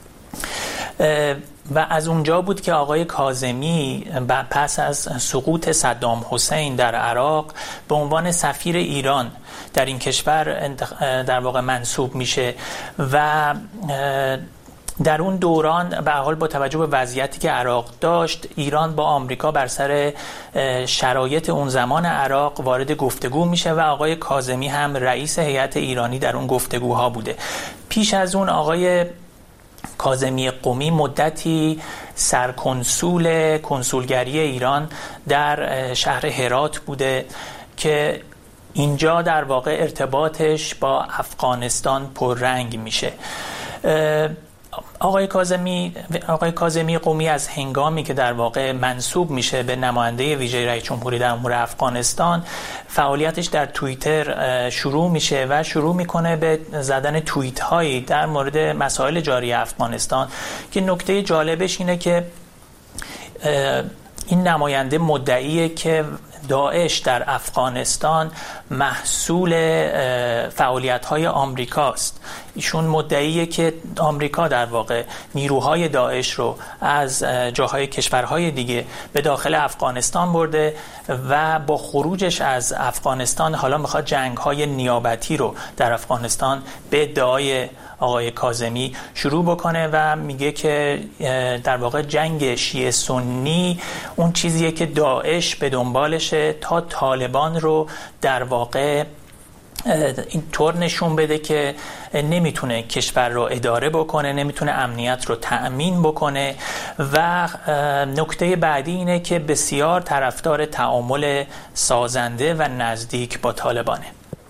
و از اونجا بود که آقای کاظمی پس از سقوط صدام حسین در عراق به عنوان سفیر ایران در این کشور در واقع منصوب میشه و در اون دوران به حال با توجه به وضعیتی که عراق داشت ایران با آمریکا بر سر شرایط اون زمان عراق وارد گفتگو میشه و آقای کاظمی هم رئیس هیئت ایرانی در اون گفتگوها بوده. پیش از اون آقای کاظمی قومی مدتی سرکنسول کنسولگری ایران در شهر هرات بوده که اینجا در واقع ارتباطش با افغانستان پررنگ میشه. آقای کاظمی آقای کاظمی قومی از هنگامی که در واقع منصوب میشه به نماینده ویژه رئیس جمهوری در امور افغانستان فعالیتش در توییتر شروع میشه و شروع میکنه به زدن توییت هایی در مورد مسائل جاری افغانستان که نکته جالبش اینه که این نماینده مدعیه که داعش در افغانستان محصول فعالیت‌های آمریکاست. ایشون مدعیه که آمریکا در واقع نیروهای داعش رو از جاهای کشورهای دیگه به داخل افغانستان برده و با خروجش از افغانستان حالا میخواد جنگ‌های نیابتی رو در افغانستان به ادعای آقای کاظمی شروع بکنه و میگه که در واقع جنگ شیعه سنی اون چیزیه که داعش به دنبالشه تا طالبان رو در واقع این طور نشون بده که نمیتونه کشور رو اداره بکنه، نمیتونه امنیت رو تأمین بکنه و نکته بعدی اینه که بسیار طرفدار تعامل سازنده و نزدیک با طالبانه.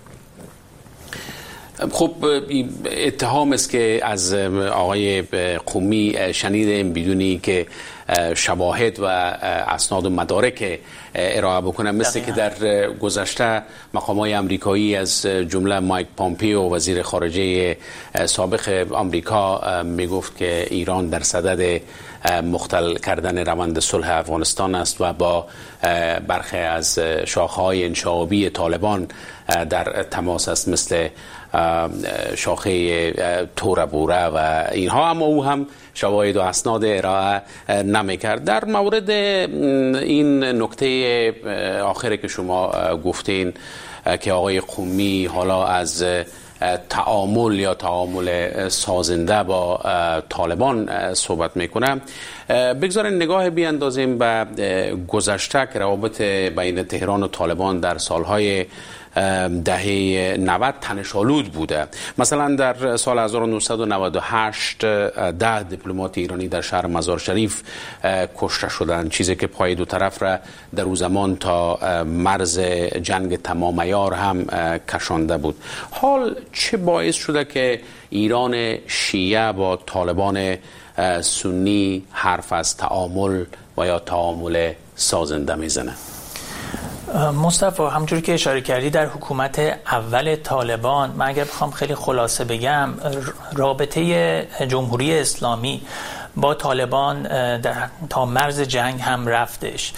خب اتهام است که از آقای قومی شنیدیم بدونی که شواهد و اسناد و مدارک ارائه بکنم، مثل که در گذشته مقامات امریکایی از جمله مایک پامپیو وزیر خارجه سابق آمریکا میگفت که ایران در صدد مختل کردن روند صلح افغانستان است و با برخی از شاخه‌های انشعابی طالبان در تماس است، مثل شاخه توربوره و اینها، اما او هم شواهد و اسناد ارائه نمی‌کرد. در مورد این نکته آخری که شما گفتین که آقای قمی حالا از تعامل یا تعامل سازنده با طالبان صحبت میکنه، بگذارین نگاه بیاندازیم به گذشته که روابط بین تهران و طالبان در سالهای دهه نود تنش‌آلود بوده. مثلا در سال هزار و نهصد و نود و هشت ده دیپلمات ایرانی در شهر مزار شریف کشته شدند، چیزی که پای دو طرف را در اون زمان تا مرز جنگ تمام عیار هم کشانده بود. حال چه باعث شده که ایران شیعه با طالبان سنی حرف از تعامل و یا تعامل سازنده میزنه؟ مصطفی، همونجوری که اشاره کردی در حکومت اول طالبان، من اگر بخوام خیلی خلاصه بگم، رابطه جمهوری اسلامی با طالبان در تا مرز جنگ هم رفتش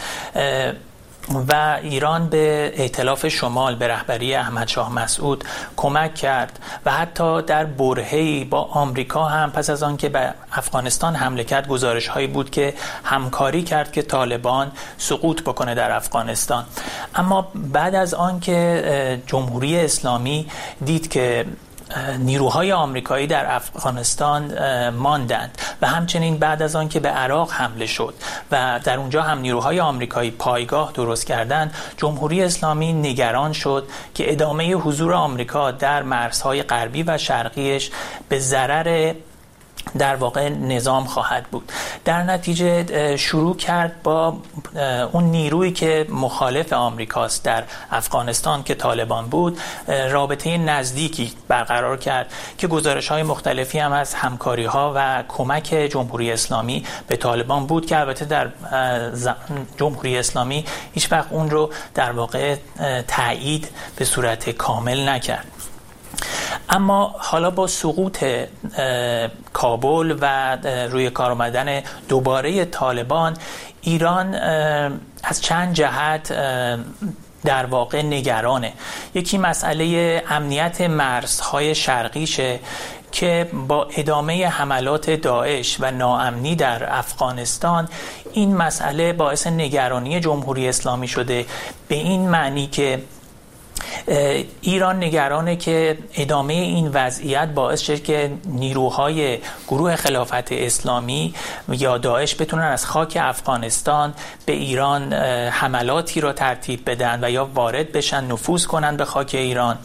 و ایران به ائتلاف شمال به رهبری احمد شاه مسعود کمک کرد و حتی در برهه‌ای با آمریکا هم پس از آن که به افغانستان حمله کرد گزارش هایی بود که همکاری کرد که طالبان سقوط بکنه در افغانستان. اما بعد از آن که جمهوری اسلامی دید که نیروهای آمریکایی در افغانستان ماندند و همچنین بعد از آن که به عراق حمله شد و در اونجا هم نیروهای آمریکایی پایگاه درست کردند، جمهوری اسلامی نگران شد که ادامه حضور آمریکا در مرزهای غربی و شرقیش به ضرر در واقع نظام خواهد بود. در نتیجه شروع کرد با اون نیرویی که مخالف آمریکاست در افغانستان که طالبان بود رابطه نزدیکی برقرار کرد که گزارش‌های مختلفی هم از همکاری‌ها و کمک جمهوری اسلامی به طالبان بود که البته در جمهوری اسلامی هیچ وقت اون رو در واقع تایید به صورت کامل نکرد. اما حالا با سقوط کابل و روی کار آمدن دوباره طالبان، ایران از چند جهت در واقع نگرانه. یکی مسئله امنیت مرزهای شرقیشه که با ادامه حملات داعش و ناامنی در افغانستان این مسئله باعث نگرانی جمهوری اسلامی شده، به این معنی که ایران نگرانه که ادامه این وضعیت باعث شد که نیروهای گروه خلافت اسلامی یا داعش بتونن از خاک افغانستان به ایران حملاتی را ترتیب بدن و یا وارد بشن، نفوذ کنن به خاک ایران.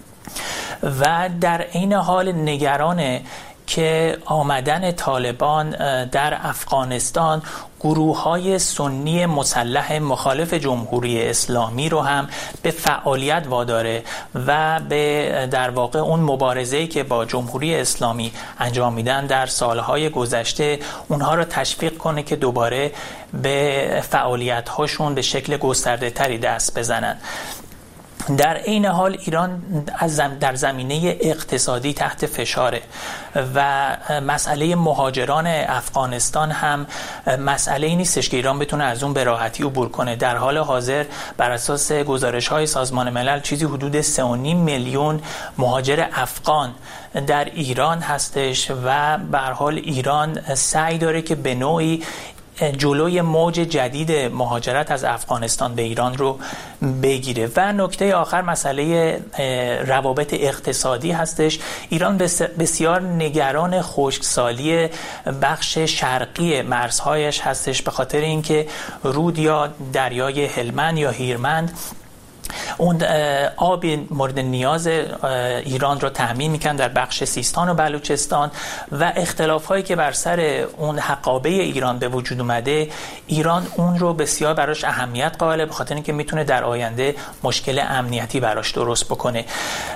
و در این حال نگرانه که آمدن طالبان در افغانستان گروه‌های سنی مسلح مخالف جمهوری اسلامی رو هم به فعالیت واداره و به در واقع اون مبارزه‌ای که با جمهوری اسلامی انجام میدن در سالهای گذشته اونها رو تشویق کنه که دوباره به فعالیت‌هاشون به شکل گسترده‌تری دست بزنن. در این حال ایران از زم در زمینه اقتصادی تحت فشاره و مسئله مهاجران افغانستان هم مسئله نیستش که ایران بتونه از اون به راحتی عبور کنه. در حال حاضر بر اساس گزارش‌های سازمان ملل چیزی حدود سه و نیم میلیون مهاجر افغان در ایران هستش و به هر حال ایران سعی داره که به نوعی جلوی موج جدید مهاجرت از افغانستان به ایران رو بگیره. و نکته آخر مسئله روابط اقتصادی هستش. ایران بسیار نگران خشکسالی بخش شرقی مرزهایش هستش به خاطر اینکه رود یا دریای هلمند یا هیرمند اون آب مورد نیاز ایران رو تأمین میکنن در بخش سیستان و بلوچستان و اختلاف هایی که بر سر اون حقابه ایران به وجود اومده، ایران اون رو بسیار براش اهمیت قائله به خاطر اینکه میتونه در آینده مشکل امنیتی براش درست بکنه.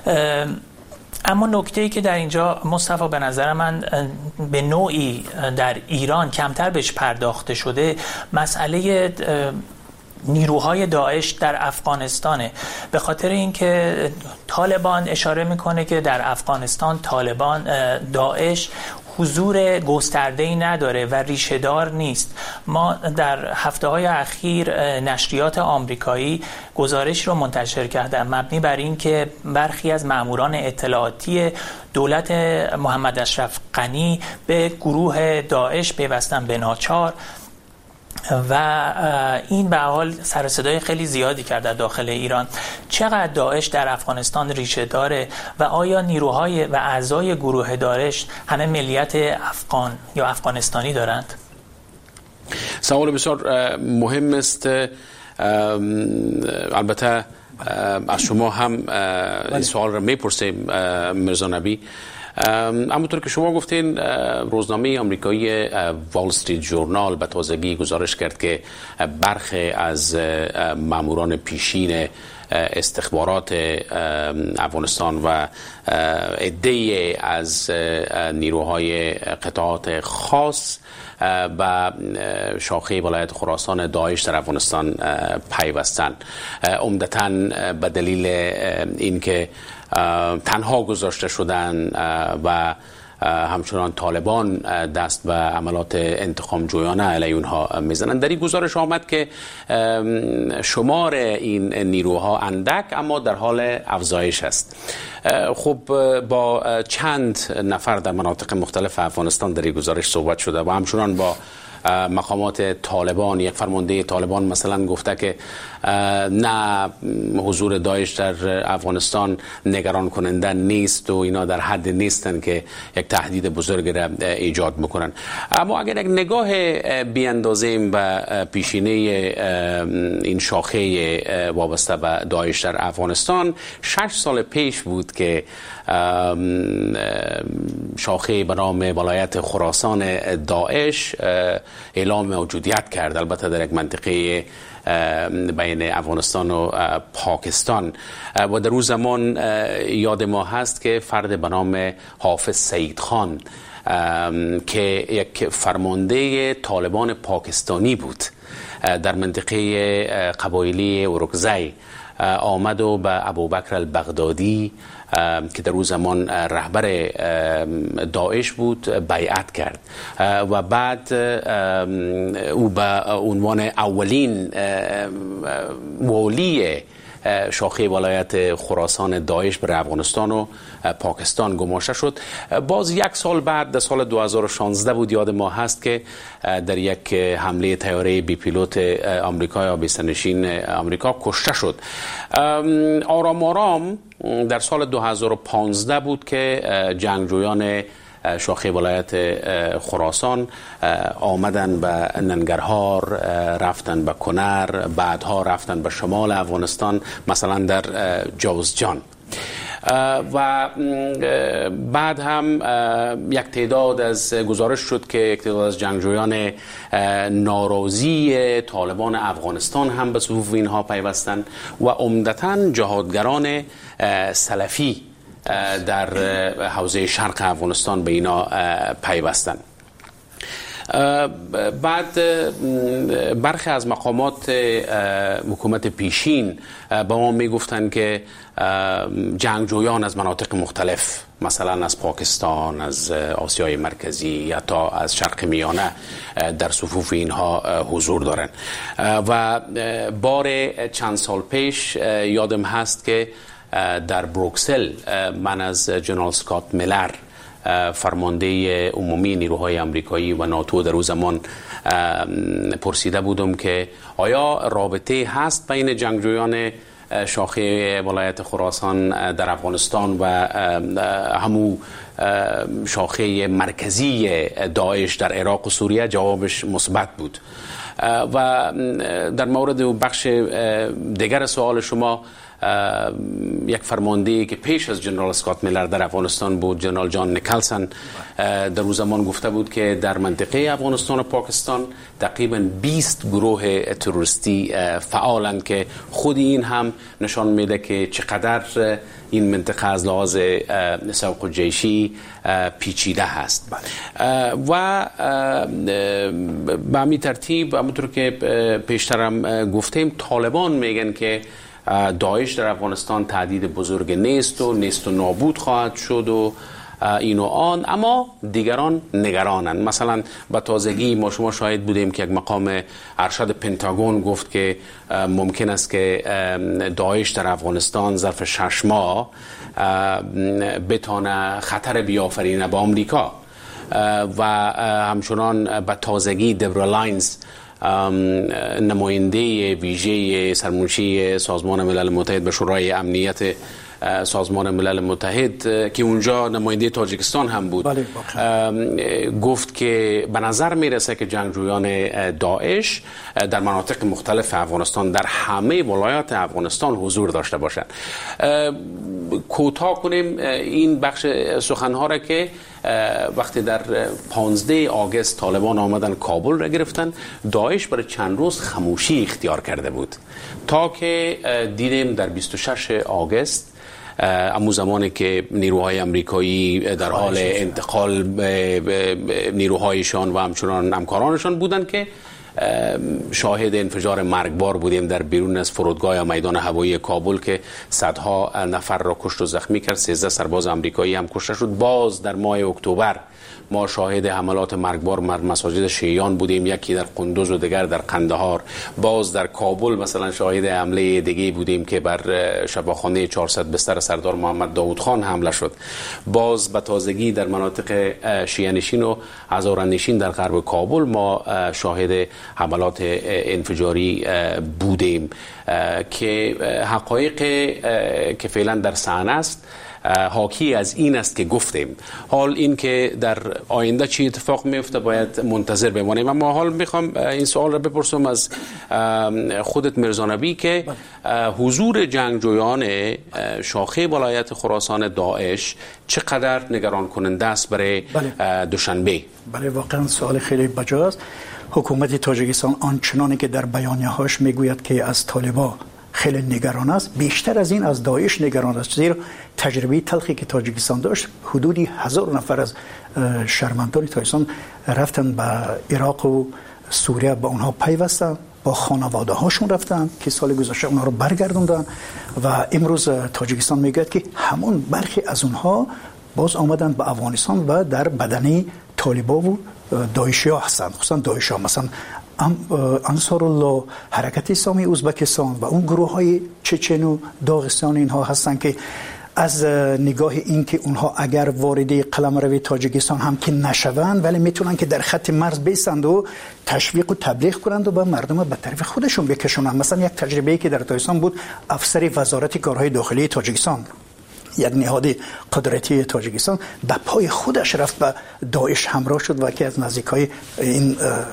اما نکته‌ای که در اینجا مصطفی به نظر من به نوعی در ایران کمتر بهش پرداخته شده مسئله نیروهای داعش در افغانستانه، به خاطر اینکه طالبان اشاره میکنه که در افغانستان طالبان داعش حضور گسترده‌ای نداره و ریشه‌دار نیست. ما در هفته‌های اخیر نشریات آمریکایی گزارش رو منتشر کردن مبنی بر این که برخی از ماموران اطلاعاتی دولت محمد اشرف غنی به گروه داعش پیوستن به ناچار و این به حال سر و صدای خیلی زیادی کرد در داخل ایران. چقدر داعش در افغانستان ریشه داره و آیا نیروهای و اعضای گروه داعش همه ملیت افغان یا افغانستانی دارند؟ سوال بسیار مهم است. البته از شما هم این سوال را میپرسیم مرزا نبی. همونطور که شما گفتین، روزنامه آمریکایی وال استریت ژورنال به تازگی گزارش کرد که برخی از ماموران پیشین استخبارات افغانستان و عده‌ای از نیروهای قطعات خاص و شاخه ولایت خراسان داعش در افغانستان پیوستند، عمدتاً به دلیل اینکه تنها گذاشته شدن و همچنان طالبان دست به عملات انتقام جویانه علیه اونها میزنند. در این گزارش آمد که شمار این نیروها اندک اما در حال افزایش است. خب با چند نفر در مناطق مختلف افغانستان در این گزارش صحبت شده و همچنان با مقامات طالبان. یک فرمانده طالبان مثلا گفته که نه، حضور داعش در افغانستان نگران کننده نیست و اینا در حد نیستن که یک تهدید بزرگ را ایجاد میکنن. اما اگر یک نگاه بیاندازیم به پیشینه این شاخه وابسته به داعش در افغانستان، شش سال پیش بود که شاخه به نام ولایت خراسان داعش اعلام موجودیت کرد، البته در یک منطقه بین افغانستان و پاکستان. و در اون زمان یاد ما هست که فرد به نام حافظ سعید خان که یک فرمانده طالبان پاکستانی بود در منطقه قبایلی اورکزی آمد و به ابوبکر البغدادی که در اون زمان رهبر داعش بود بیعت کرد و بعد او به عنوان اولین والی شاخه ولایت خراسان داعش بر افغانستان و پاکستان گماشته شد. باز یک سال بعد در سال دو هزار و شانزده بود، یاد ما هست که در یک حمله طیاره بی پیلوت آمریکا یا بیستنشین آمریکا کشته شد. آرام آرام در سال دو هزار و پانزده بود که جنگجویان شاخه ولایت خراسان آمدن به ننگرهار، رفتن به کنر، بعدها رفتن به شمال افغانستان، مثلا در جوزجان. و بعد هم یک تعداد از گزارش شد که یک تعداد از جنگجویان ناراضی طالبان افغانستان هم به صفوف اینها پیوستند و عمدتاً جهادگران سلفی در حوزه شرق افغانستان به اینا پیوستند. بعد برخی از مقامات حکومت پیشین به ما میگفتن که جنگجویان از مناطق مختلف، مثلا از پاکستان، از آسیای مرکزی یا تا از شرق میانه در صفوف اینها حضور دارن. و بار چند سال پیش یادم هست که در بروکسل من از جنرال اسکات میلر، فرمانده عمومی نیروهای آمریکایی و ناتو، در اون زمان پرسیده بودم که آیا رابطه هست بین جنگجویان شاخه ولایت خراسان در افغانستان و همو شاخه مرکزی داعش در عراق و سوریه؟ جوابش مثبت بود. و در مورد بخش دیگر سوال شما، یک فرمانده که پیش از جنرال اسکات میلر در افغانستان بود، جنرال جان نیکلسن، در اون زمان گفته بود که در منطقه افغانستان و پاکستان تقریباً بیست گروه تروریستی فعالند که خود این هم نشان میده که چقدر این منطقه از لحاظ سوق جیشی پیچیده هست. و به همین ترتیب، همونطور که پیشترم گفتیم، طالبان میگن که داعش در افغانستان تهدید بزرگ نیست و نیست و نابود خواهد شد و این و آن، اما دیگران نگرانند. مثلا به تازگی ما شما شاهد بودیم که یک مقام ارشد پنتاگون گفت که ممکن است که داعش در افغانستان ظرف شش ماه بتونه خطر بیافرینه به آمریکا. و همچنان به تازگی دبرا لاینز نماینده ویژه سرمنشی سازمان ملل متحد به شورای امنیت سازمان ملل متحد که اونجا نماینده تاجیکستان هم بود، بله، گفت که به نظر میرسه که جنگجویان داعش در مناطق مختلف افغانستان در همه ولایات افغانستان حضور داشته باشند. کوتاه کنیم این بخش سخنها را که وقتی در پانزده آگوست طالبان آمدن کابل را گرفتن، داعش برای چند روز خاموشی اختیار کرده بود تا که دیدیم در بیست و شش آگوست امو زمانی که نیروهای امریکایی در حال انتقال نیروهایشان و همچنان همکارانشان بودند که شاهد انفجار مرگبار بودیم در بیرون از فرودگاه یا میدان هوایی کابل که صدها نفر را کشت و زخمی کرد. سیزده سرباز امریکایی هم کشته شد. باز در ماه اکتبر ما شاهد حملات مرگبار بر مساجد شیعیان بودیم، یکی در قندوز و دیگر در قندهار. باز در کابل مثلا شاهد حمله دیگه بودیم که بر شفاخانه چهارصد بستر سردار محمد داوود خان حمله شد. باز به تازگی در مناطق شیعه نشین و هزاره‌نشین در غرب کابل ما شاهد حملات انفجاری بودیم که حقایق که فعلا در صحنه است حاکی از این است که گفتیم. حال این که در آینده چی اتفاق میفته باید منتظر بمانیم. اما حال میخوام این سوال را بپرسم از خودت مرزا نبی که حضور جنگجویان شاخه ولایت خراسان داعش چقدر نگران کننده است برای بله. دوشنبه؟ بله، واقعا سوال خیلی بجاست. حکومت تاجیکستان آنچنانی که در بیانیه‌هاش میگوید که از طالبان خیلی نگران است، بیشتر از این از داعش نگران است، زیرا تجربه تلخی که تاجیکستان داشت حدودی هزار نفر از شهروندان تاجیکستان رفتن به عراق و سوریه، با اونها پیوستن، با خانواده هاشون رفتن که سال گذشته اونها رو برگردوندن و امروز تاجیکستان میگوید که همون برخی از اونها باز آمدن به افغانستان و در بدنه طالبان و داعشی ها هستند، خصوصا داعشی ها. مثلا انصار الله، حرکت اسلامی ازبکستان و اون گروه های چچن و داغستان اینها هستن که از نگاه این که اونها اگر وارد قلمرو تاجیکستان هم که نشوند ولی میتونن که در خط مرز بیستند و تشویق و تبلیغ کنند و به مردم به طرف خودشون بکشونند. مثلا یک تجربه‌ای که در تاجیکستان بود، افسر وزارت کارهای داخلی تاجیکستان، یک نهاد قدرتی تاجیکستان، به پای خودش رفت به داعش همراه شد و که از نزدیکای این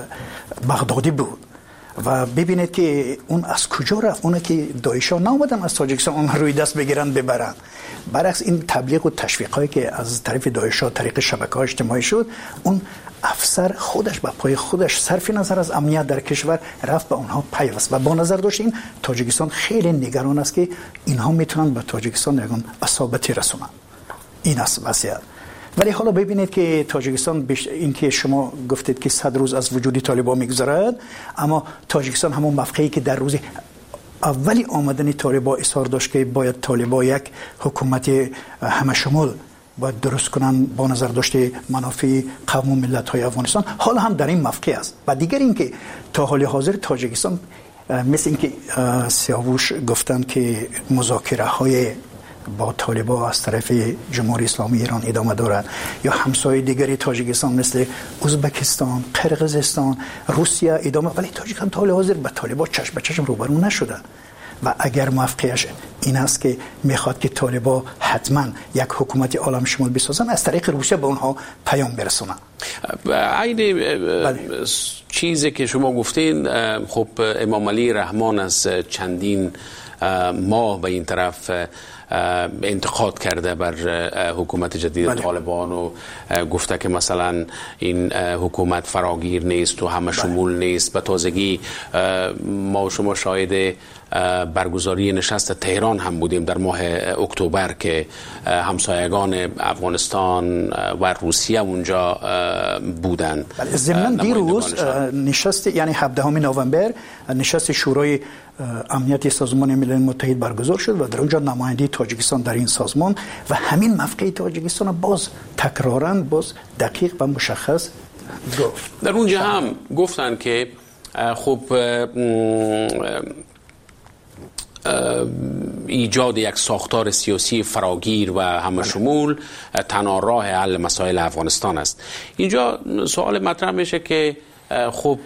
بغدادی بود. و ببینید که اون از کجا رفت. اون که داعش‌ها نامدن از تاجیکستان اون روی دست بگیرن ببرن، برعکس این تبلیغ و تشویق‌هایی که از طرف داعش‌ها طریق شبکه‌های اجتماعی شد، اون افسر خودش به پای خودش صرف نظر از امنیت در کشور رفت به اونها پیوست و با نظر داشت این تاجیکستان خیلی نگران است که اینها میتونن به تاجیکستان یگان اصابتی رسونن. این است وضعیت. ولی حالا ببینید که تاجیکستان بش... این که شما گفتید که صد روز از وجود طالبان میگذرد، اما تاجیکستان همون مفقهی که در روز اولی آمدن طالبان اصرار داشت که باید طالبان یک حکومت همه شمول باید درست کنن با نظر داشته منافع قوم و ملت های افغانستان، حالا هم در این مفقه است. و دیگر این که تا حال حاضر تاجیکستان مثل این که سیاوش گفتن که مذاکره های با طالبان از طرف جمهوری اسلامی ایران ادامه دارد، یا همسایه دیگری تاجیکستان مثل ازبکستان، قرقیزستان، روسیه ادامه، ولی تاجیکستان تا حال حاضر با طالبان چشم به چشم روبرو نشده. و اگر موافقش این است که میخواد که طالبان حتما یک حکومت عالم شمول بسازن، از طریق روسیه به اونها پیام برسونن. این چیزی که شما گفتین، خب امام علی رحمان از چندین ماه به این طرف انتقاد کرده بر حکومت جدید بله. طالبان و گفته که مثلا این حکومت فراگیر نیست و همه شمول بله. نیست. به تازگی ما شما شاهد برگزاری نشست تهران هم بودیم در ماه اکتبر که همسایگان افغانستان و روسیه اونجا بودن. ضمن دیروز نشست یعنی هفدهم نوامبر نشست شورای امنیت سازمان ملل متحد برگزار شد و در اونجا نماینده تاجیکستان در این سازمان و همین موقع تاجیکستان باز تکراراً باز دقیق و مشخص گفت. در اونجا هم گفتن که خب ایجاد یک ساختار سیاسی فراگیر و همشمول تنها راه حل مسائل افغانستان است. اینجا سوال مطرح میشه که خب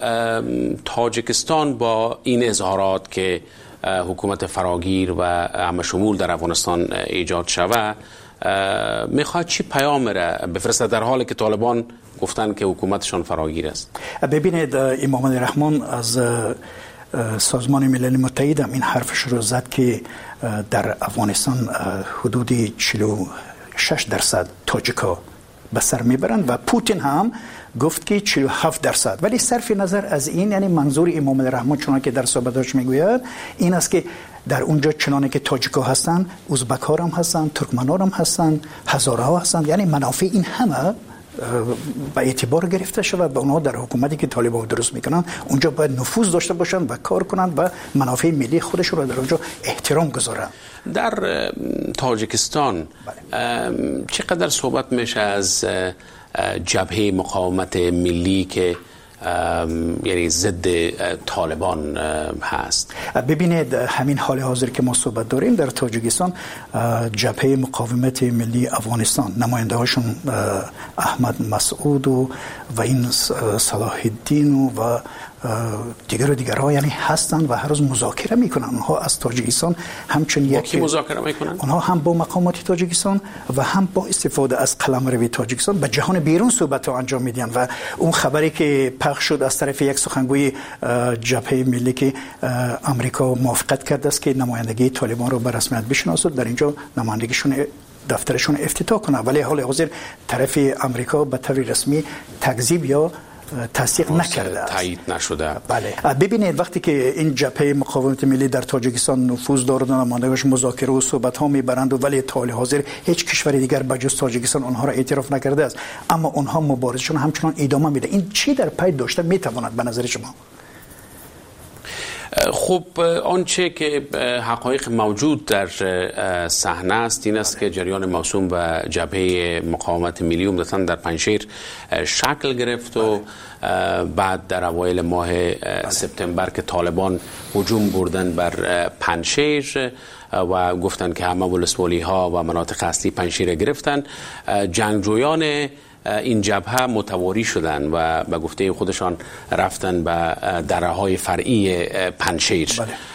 تاجیکستان با این اظهارات که حکومت فراگیر و همشمول در افغانستان ایجاد شود میخواد چی پیام را بفرسته در حالی که طالبان گفتن که حکومتشان فراگیر است؟ ببینید امام رحمان از سازمان ملل متحد هم این حرفش رو زد که در افغانستان حدود چهل و شش درصد تاجیکا به سر میبرند و پوتین هم گفت که چهل و هفت درصد. ولی صرف نظر از این یعنی منظور امام رحمان چون که در صحبتاش میگوید این است که در اونجا چنانه که تاجیکا هستن، ازبک‌ها هم هستن، ترکمن‌ها هم هستن، هزارها هستن، یعنی منافع این همه به اعتبار گرفته شود و اونها در حکومتی که طالبان درست میکنن اونجا باید نفوذ داشته باشن و کار کنند و منافع ملی خودش رو در اونجا احترام گذارن. در تاجیکستان چقدر صحبت میشه از جبهه مقاومت ملی که یعنی ضد طالبان هست؟ ببینید همین حال حاضر که ما صحبت داریم در تاجیکستان جبهه مقاومت ملی افغانستان نماینده هاشون احمد مسعود و, و این صلاح الدین و, و دیگر و دیگرها یعنی هستن و هر روز مذاکره میکنن. اونها از تاجیکستان همچنین با کی مذاکره میکنن؟ اونها هم با مقامات تاجیکستان و هم با استفاده از قلمرو تاجیکستان به جهان بیرون صحبت ها انجام میدن و اون خبری که پخش شد از طرف یک سخنگوی جبهه ملی که امریکا موافقت کرده است که نمایندگی طالبان رو به رسمیت بشناسد در اینجا نمایندگیشون دفترشون افتتاح کنه، ولی حال حاضر طرف امریکا به طور رسمی تکذیب یا تصدیق نکرده است، تایید نشده. بله ببینید وقتی که این جبهه مقاومت ملی در تاجیکستان نفوذ دارند و نمایندگانش مذاکره و صحبت ها میبرند و ولی تا حال حاضر هیچ کشور دیگر بجز تاجیکستان آنها را اعتراف نکرده است، اما آنها مبارزشون همچنان ادامه میده. این چی در پی داشته میتواند به نظر شما؟ خب آنچه که حقایق موجود در صحنه است این است که جریان موسوم به جبهه مقاومت ملی عمدتاً در پنجشیر شکل گرفت و بعد در اوایل ماه سپتامبر که طالبان هجوم بردن بر پنجشیر و گفتن که همه ولسوالی ها و مناطق اصلی پنجشیر گرفتن، جنگجویان این جبهه متواری شدن و به گفته خودشان رفتن به دره‌های فرعی پنجشیر.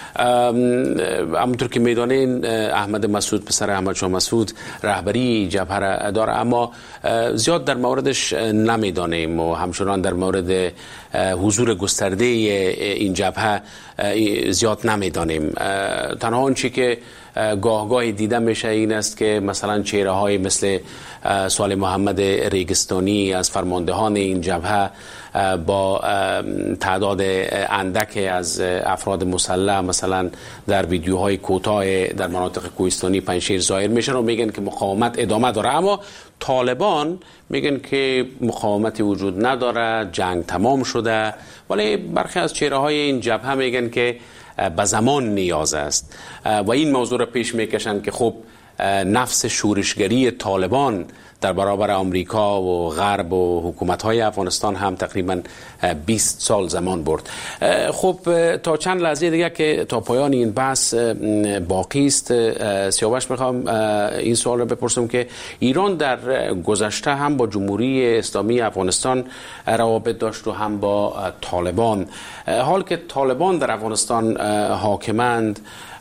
همونطور که میدانین احمد مسعود پسر احمد شاه مسعود رهبری جبهه را داره اما زیاد در موردش نمیدانیم و همچنان در مورد حضور گسترده این جبهه زیاد نمیدانیم. تنها آنچه که گاه گاهی دیده میشه این است که مثلا چهره های مثل صالح محمد ریگستانی از فرماندهان این جبهه با تعداد اندک از افراد مسلح مثلا در ویدیوهای کوتاه در مناطق کوهستانی پنجشیر ظاهر میشن و میگن که مقاومت ادامه داره، اما طالبان میگن که مقاومتی وجود نداره، جنگ تمام شده. ولی برخی از چهره های این جبهه میگن که به زمان نیاز است و این موضوع را پیش میکشن که خب نفس شورشگری طالبان در برابر آمریکا و غرب و حکومت‌های افغانستان هم تقریباً بیست سال زمان برد. خب تا چند لحظه دیگه که تا پایان این بحث باقی است، سیاوش میخوام این سوال رو بپرسم که ایران در گذشته هم با جمهوری اسلامی افغانستان روابط داشت و هم با طالبان. حال که طالبان در افغانستان حاکمند،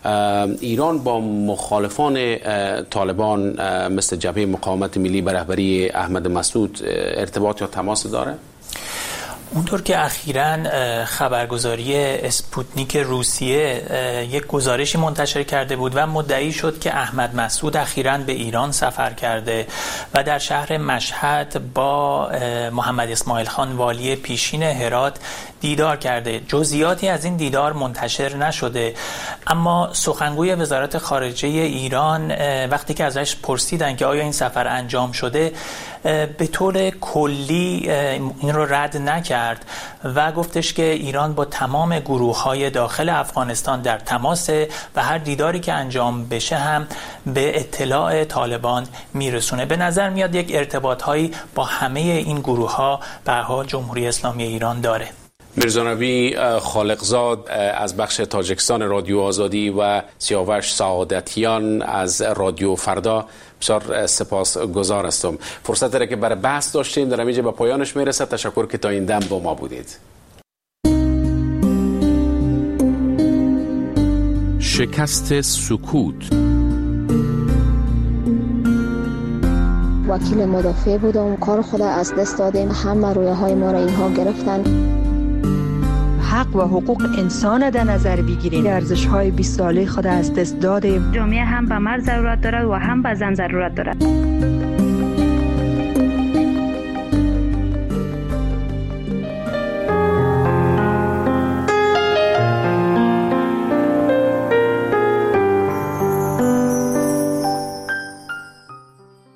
ایران با مخالفان طالبان مثل جبهه مقاومت ملی به رهبری احمد مسعود ارتباط یا تماس داره؟ اونطور که اخیراً خبرگزاری اسپوتنیک روسیه یک گزارشی منتشر کرده بود و مدعی شد که احمد مسعود اخیراً به ایران سفر کرده و در شهر مشهد با محمد اسماعیل خان والی پیشین هرات دیدار کرده. جزئیاتی از این دیدار منتشر نشده، اما سخنگوی وزارت خارجه ایران وقتی که ازش پرسیدن که آیا این سفر انجام شده، به طور کلی این رو رد نکرد و گفتش که ایران با تمام گروه‌های داخل افغانستان در تماسه و هر دیداری که انجام بشه هم به اطلاع طالبان میرسونه. به نظر میاد یک ارتباط‌هایی با همه این گروه‌ها به هر حال جمهوری اسلامی ایران داره. میرزا نبی خالقزاد از بخش تاجیکستان رادیو آزادی و سیاوش سعادتیان از رادیو فردا بسیار سپاسگزار هستم. فرصت را که برای بحث داشتیم در همینجا به پایانش میرسد. تشکر که تا این دم با ما بودید. شکست سکوت. وکیل مدافع بودم، کار خود از دست دادیم، همه رویه های ما را اینها گرفتن. حق و حقوق انسان در نظر بگیریم. ارزش های بیست ساله خود از دست دادیم. جامعه هم به مرد ضرورت دارد و هم به زن ضرورت دارد.